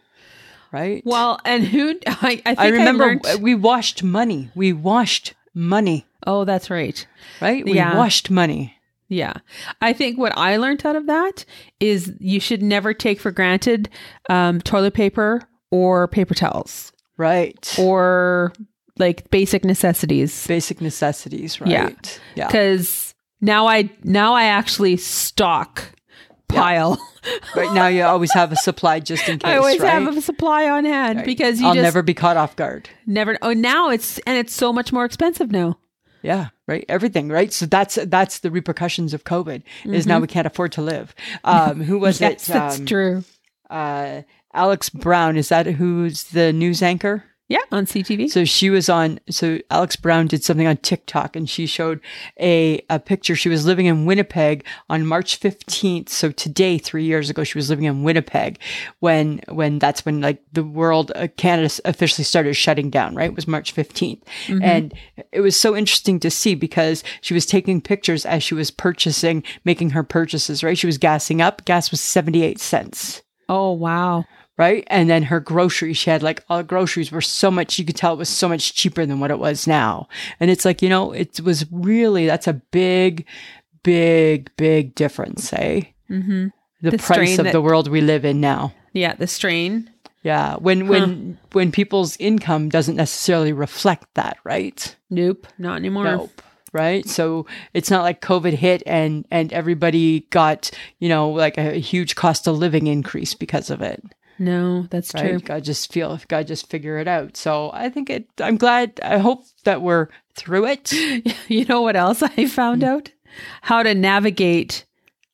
S1: Right?
S2: Well, and who I, I think
S1: I remember
S2: I learned...
S1: we washed money. We washed money.
S2: Oh, that's right.
S1: Right? We
S2: Yeah.
S1: washed money.
S2: Yeah. I think what I learned out of that is you should never take for granted um, toilet paper or paper towels
S1: Right.
S2: or like basic necessities.
S1: Basic necessities, right?
S2: Yeah.
S1: Yeah.
S2: Because now I now I actually stock pile.
S1: Right now you always have a supply just in case,
S2: I always
S1: right?
S2: have a supply on hand
S1: Right.
S2: because you
S1: I'll
S2: just
S1: never be caught off guard.
S2: never. Oh, now it's and it's so much more expensive now.
S1: Yeah, right. Everything, right? So that's that's the repercussions of COVID is now we can't afford to live. Um, who was
S2: Yes,
S1: it?
S2: that's
S1: Um,
S2: true.
S1: Uh, Alex Brown, is that who's the news anchor?
S2: Yeah, on C T V.
S1: So she was on, so Alex Brown did something on TikTok and she showed a, a picture. She was living in Winnipeg on March fifteenth. So today, three years ago, she was living in Winnipeg when, when that's when like the world, uh, Canada officially started shutting down, right? It was March fifteenth.
S2: Mm-hmm.
S1: And it was so interesting to see because she was taking pictures as she was purchasing, making her purchases, right? She was gassing up. Gas was seventy-eight cents.
S2: Oh, wow.
S1: Right. And then her groceries, she had like all the groceries were so much, you could tell it was so much cheaper than what it was now. And it's like, you know, it was really, that's a big, big, big difference, eh?
S2: Mm-hmm.
S1: The,
S2: The
S1: price
S2: strain
S1: of
S2: that-
S1: the world we live in now.
S2: Yeah, the strain.
S1: Yeah. When, when, when people's income doesn't necessarily reflect that, right?
S2: Nope, not anymore.
S1: Nope. Right. So it's not like COVID hit and, and everybody got, you know, like a huge cost of living increase because of it.
S2: No, that's
S1: Right?
S2: true.
S1: God just feel, God just figure it out. So I think it, I'm glad, I hope that we're through it.
S2: You know what else I found out? How to navigate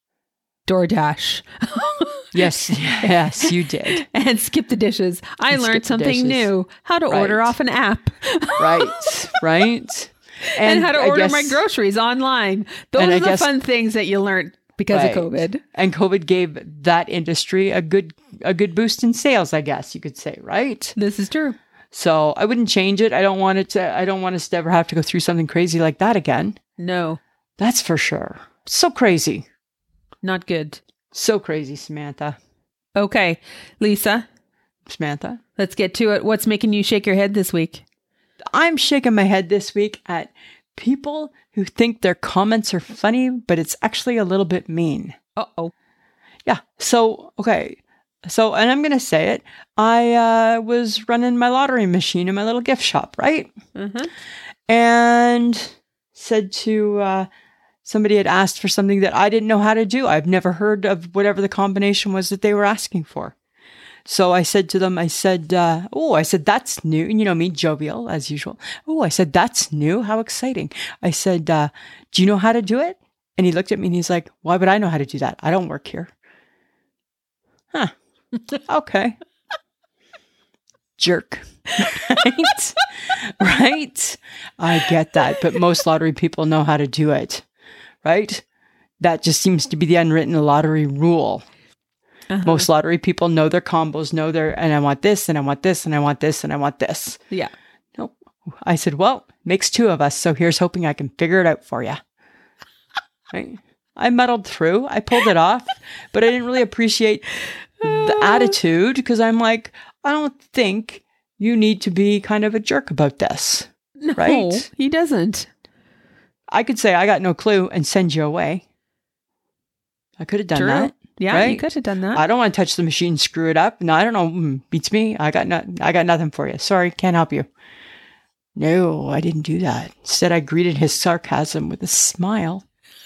S2: DoorDash.
S1: Yes. Yes, you did.
S2: And skip the dishes. I
S1: And skip
S2: learned
S1: the
S2: something
S1: dishes.
S2: new. How to
S1: Right.
S2: order off an app.
S1: Right. Right.
S2: And, how to
S1: I
S2: order
S1: guess-
S2: my groceries online. Those
S1: and
S2: are
S1: I
S2: the
S1: guess-
S2: fun things that you learned because
S1: Right.
S2: of COVID.
S1: And COVID gave that industry a good, a good boost in sales, I guess you could say, right?
S2: This is true.
S1: So I wouldn't change it. I don't want it to, I don't want us to ever have to go through something crazy like that again.
S2: No,
S1: That's for sure. So crazy.
S2: not good.
S1: So crazy, Samantha.
S2: Okay, Lisa,
S1: Samantha.
S2: let's get to it. What's making you shake your head this week?
S1: I'm shaking my head this week at people who think their comments are funny, but it's actually a little bit mean.
S2: Uh-oh.
S1: Yeah. So, okay. So, and I'm going to say it. I uh, was running my lottery machine in my little gift shop, right?
S2: Uh-huh.
S1: And said to uh, somebody had asked for something that I didn't know how to do. I've never heard of whatever the combination was that they were asking for. So I said to them, I said, uh, oh, I said, that's new. You know me, jovial as usual. Oh, I said, that's new. How exciting. I said, uh, do you know how to do it? And he looked at me and he's like, why would I know how to do that? I don't work here. Huh. Okay. Jerk. Right? Right? I get that. But most lottery people know how to do it. Right? That just seems to be the unwritten lottery rule.
S2: Uh-huh.
S1: Most lottery people know their combos, know their, and I want this, and I want this, and I want this, and I want this.
S2: Yeah.
S1: Nope. I said, well, makes two of us. So here's hoping I can figure it out for you. Right? I muddled through. I pulled it off, but I didn't really appreciate the attitude because I'm like, I don't think you need to be kind of a jerk about this.
S2: No,
S1: Right?
S2: he doesn't.
S1: I could say I got no clue and send you away. I could have done
S2: True.
S1: that.
S2: Yeah, you
S1: Right?
S2: could have done that.
S1: I don't want to touch the machine, screw it up. No, I don't know. Mm, beats me. I got no, I got nothing for you. Sorry, can't help you. No, I didn't do that. Instead, I greeted his sarcasm with a smile.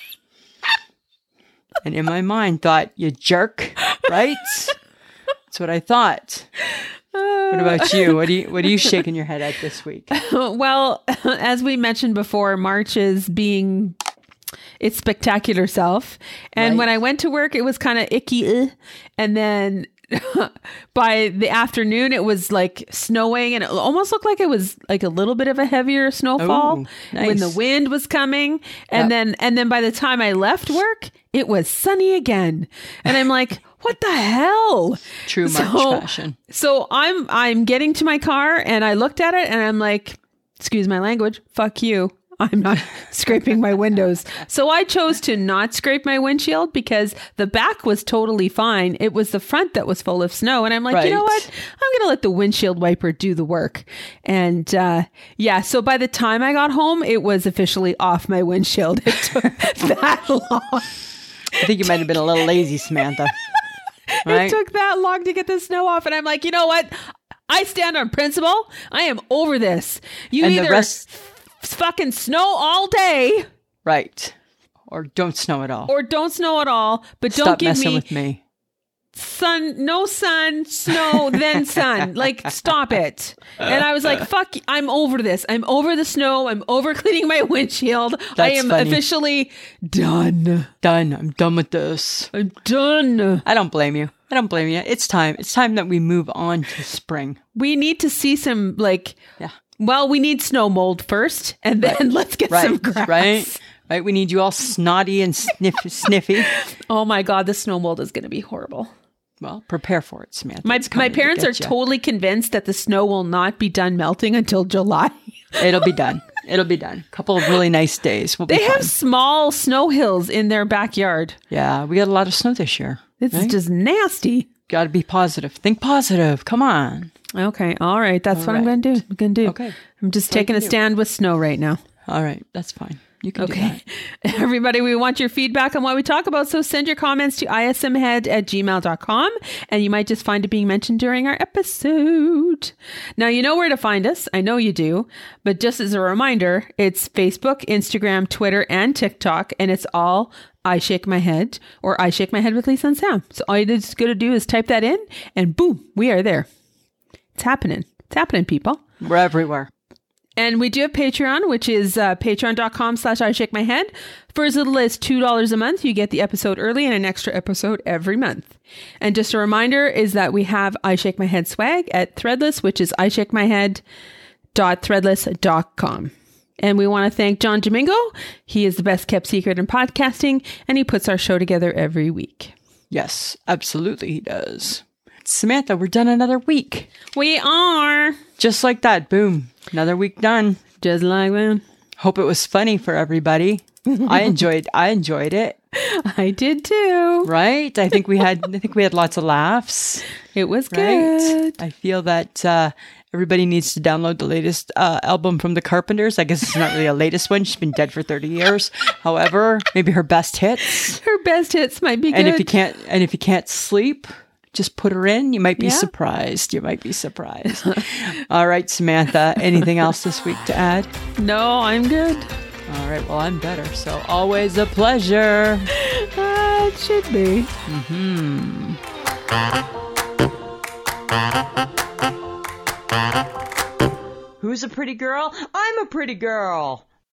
S1: And in my mind thought, you jerk, right? That's what I thought. What about you? What do you what are you shaking your head at this week?
S2: Well, as we mentioned before, March is being its spectacular self. And
S1: Right.
S2: when I went to work, it was kind of icky. uh, And then by the afternoon, it was like snowing and it almost looked like it was like a little bit of a heavier snowfall
S1: Ooh,
S2: when the
S1: nice.
S2: wind was coming. And
S1: Yep.
S2: then, and then by the time I left work, it was sunny again. And I'm like, what the hell?
S1: True March
S2: So-
S1: fashion.
S2: So I'm I'm getting to my car and I looked at it and I'm like, excuse my language, fuck you. I'm not scraping my windows. So I chose to not scrape my windshield because the back was totally fine. It was the front that was full of snow. And I'm like,
S1: Right.
S2: you know what? I'm going to let the windshield wiper do the work. And uh, yeah, so by the time I got home, it was officially off my windshield. It took that long.
S1: I think you might have been a little lazy, Samantha. Right?
S2: It took that long to get the snow off. And I'm like, you know what? I stand on principle. I am over this. You
S1: And
S2: either
S1: the rest,
S2: fucking snow all day
S1: right. Or don't snow at all.
S2: or don't snow at all, but don't
S1: Stop
S2: give
S1: messing
S2: me
S1: with me.
S2: sun, no sun, snow, then sun. Like, stop it. And I was like, fuck, I'm over this. I'm over the snow. I'm over cleaning my windshield. I
S1: That's
S2: am
S1: funny.
S2: officially done.
S1: Done. I'm done with this.
S2: I'm done.
S1: I don't blame you. I don't blame you. It's time. It's time that we move on to spring.
S2: We need to see some, like,
S1: Yeah.
S2: well, we need snow mold first, and then let's get
S1: Right.
S2: some grass.
S1: Right. Right. We need you all snotty and sniff- sniffy.
S2: Oh my God, the snow mold is going to be horrible.
S1: Well, prepare for it, Samantha.
S2: My
S1: It's
S2: my
S1: coming to
S2: parents
S1: get
S2: are
S1: ya.
S2: totally convinced that the snow will not be done melting until July.
S1: It'll be done. It'll be done. A couple of really nice days. We'll be
S2: They have
S1: fine.
S2: small snow hills in their backyard.
S1: Yeah, we got a lot of snow this year.
S2: This is
S1: right?
S2: just nasty.
S1: Got to be positive. Think positive. Come on.
S2: Okay, all right. That's what I'm going to do. I'm going to do.
S1: Okay.
S2: I'm just
S1: what you
S2: taking a
S1: do.
S2: stand with snow right now.
S1: All right. That's fine. You can do
S2: Okay.
S1: that.
S2: Everybody, we want your feedback on what we talk about. So send your comments to ismhead at gmail dot com and you might just find it being mentioned during our episode. Now, you know where to find us. I know you do. But just as a reminder, it's Facebook, Instagram, Twitter, and TikTok. And it's all I Shake My Head or I Shake My Head with Lisa and Sam. So all you just got to do is type that in and boom, we are there. It's happening. It's happening, people.
S1: We're everywhere.
S2: And we do have Patreon, which is uh, patreon.com slash I Shake My Head. For as little as two dollars a month, you get the episode early and an extra episode every month. And just a reminder is that we have I Shake My Head swag at Threadless, which is I shake my head dot threadless dot com. And we want to thank John Domingo. He is the best kept secret in podcasting, and he puts our show together every week.
S1: Yes, absolutely he does. Samantha, we're done another week.
S2: We are.
S1: Just like that. Boom. Another week done.
S2: Just like that.
S1: Hope it was funny for everybody. I enjoyed I enjoyed it.
S2: I did too.
S1: Right? I think we had I think we had lots of laughs.
S2: It was
S1: Right?
S2: good.
S1: I feel that uh, everybody needs to download the latest uh, album from the Carpenters. I guess it's not really a latest one. She's been dead for thirty years. However, maybe her best hits.
S2: Her best hits might be good.
S1: And if you can't and if you can't sleep, just put her in. You might be
S2: Yeah.
S1: surprised. You might be surprised. All right, Samantha. Anything else this week to add?
S2: No, I'm good.
S1: All right. Well, I'm better. So always a pleasure.
S2: Uh, it should be.
S1: Who's a pretty girl? I'm a pretty girl.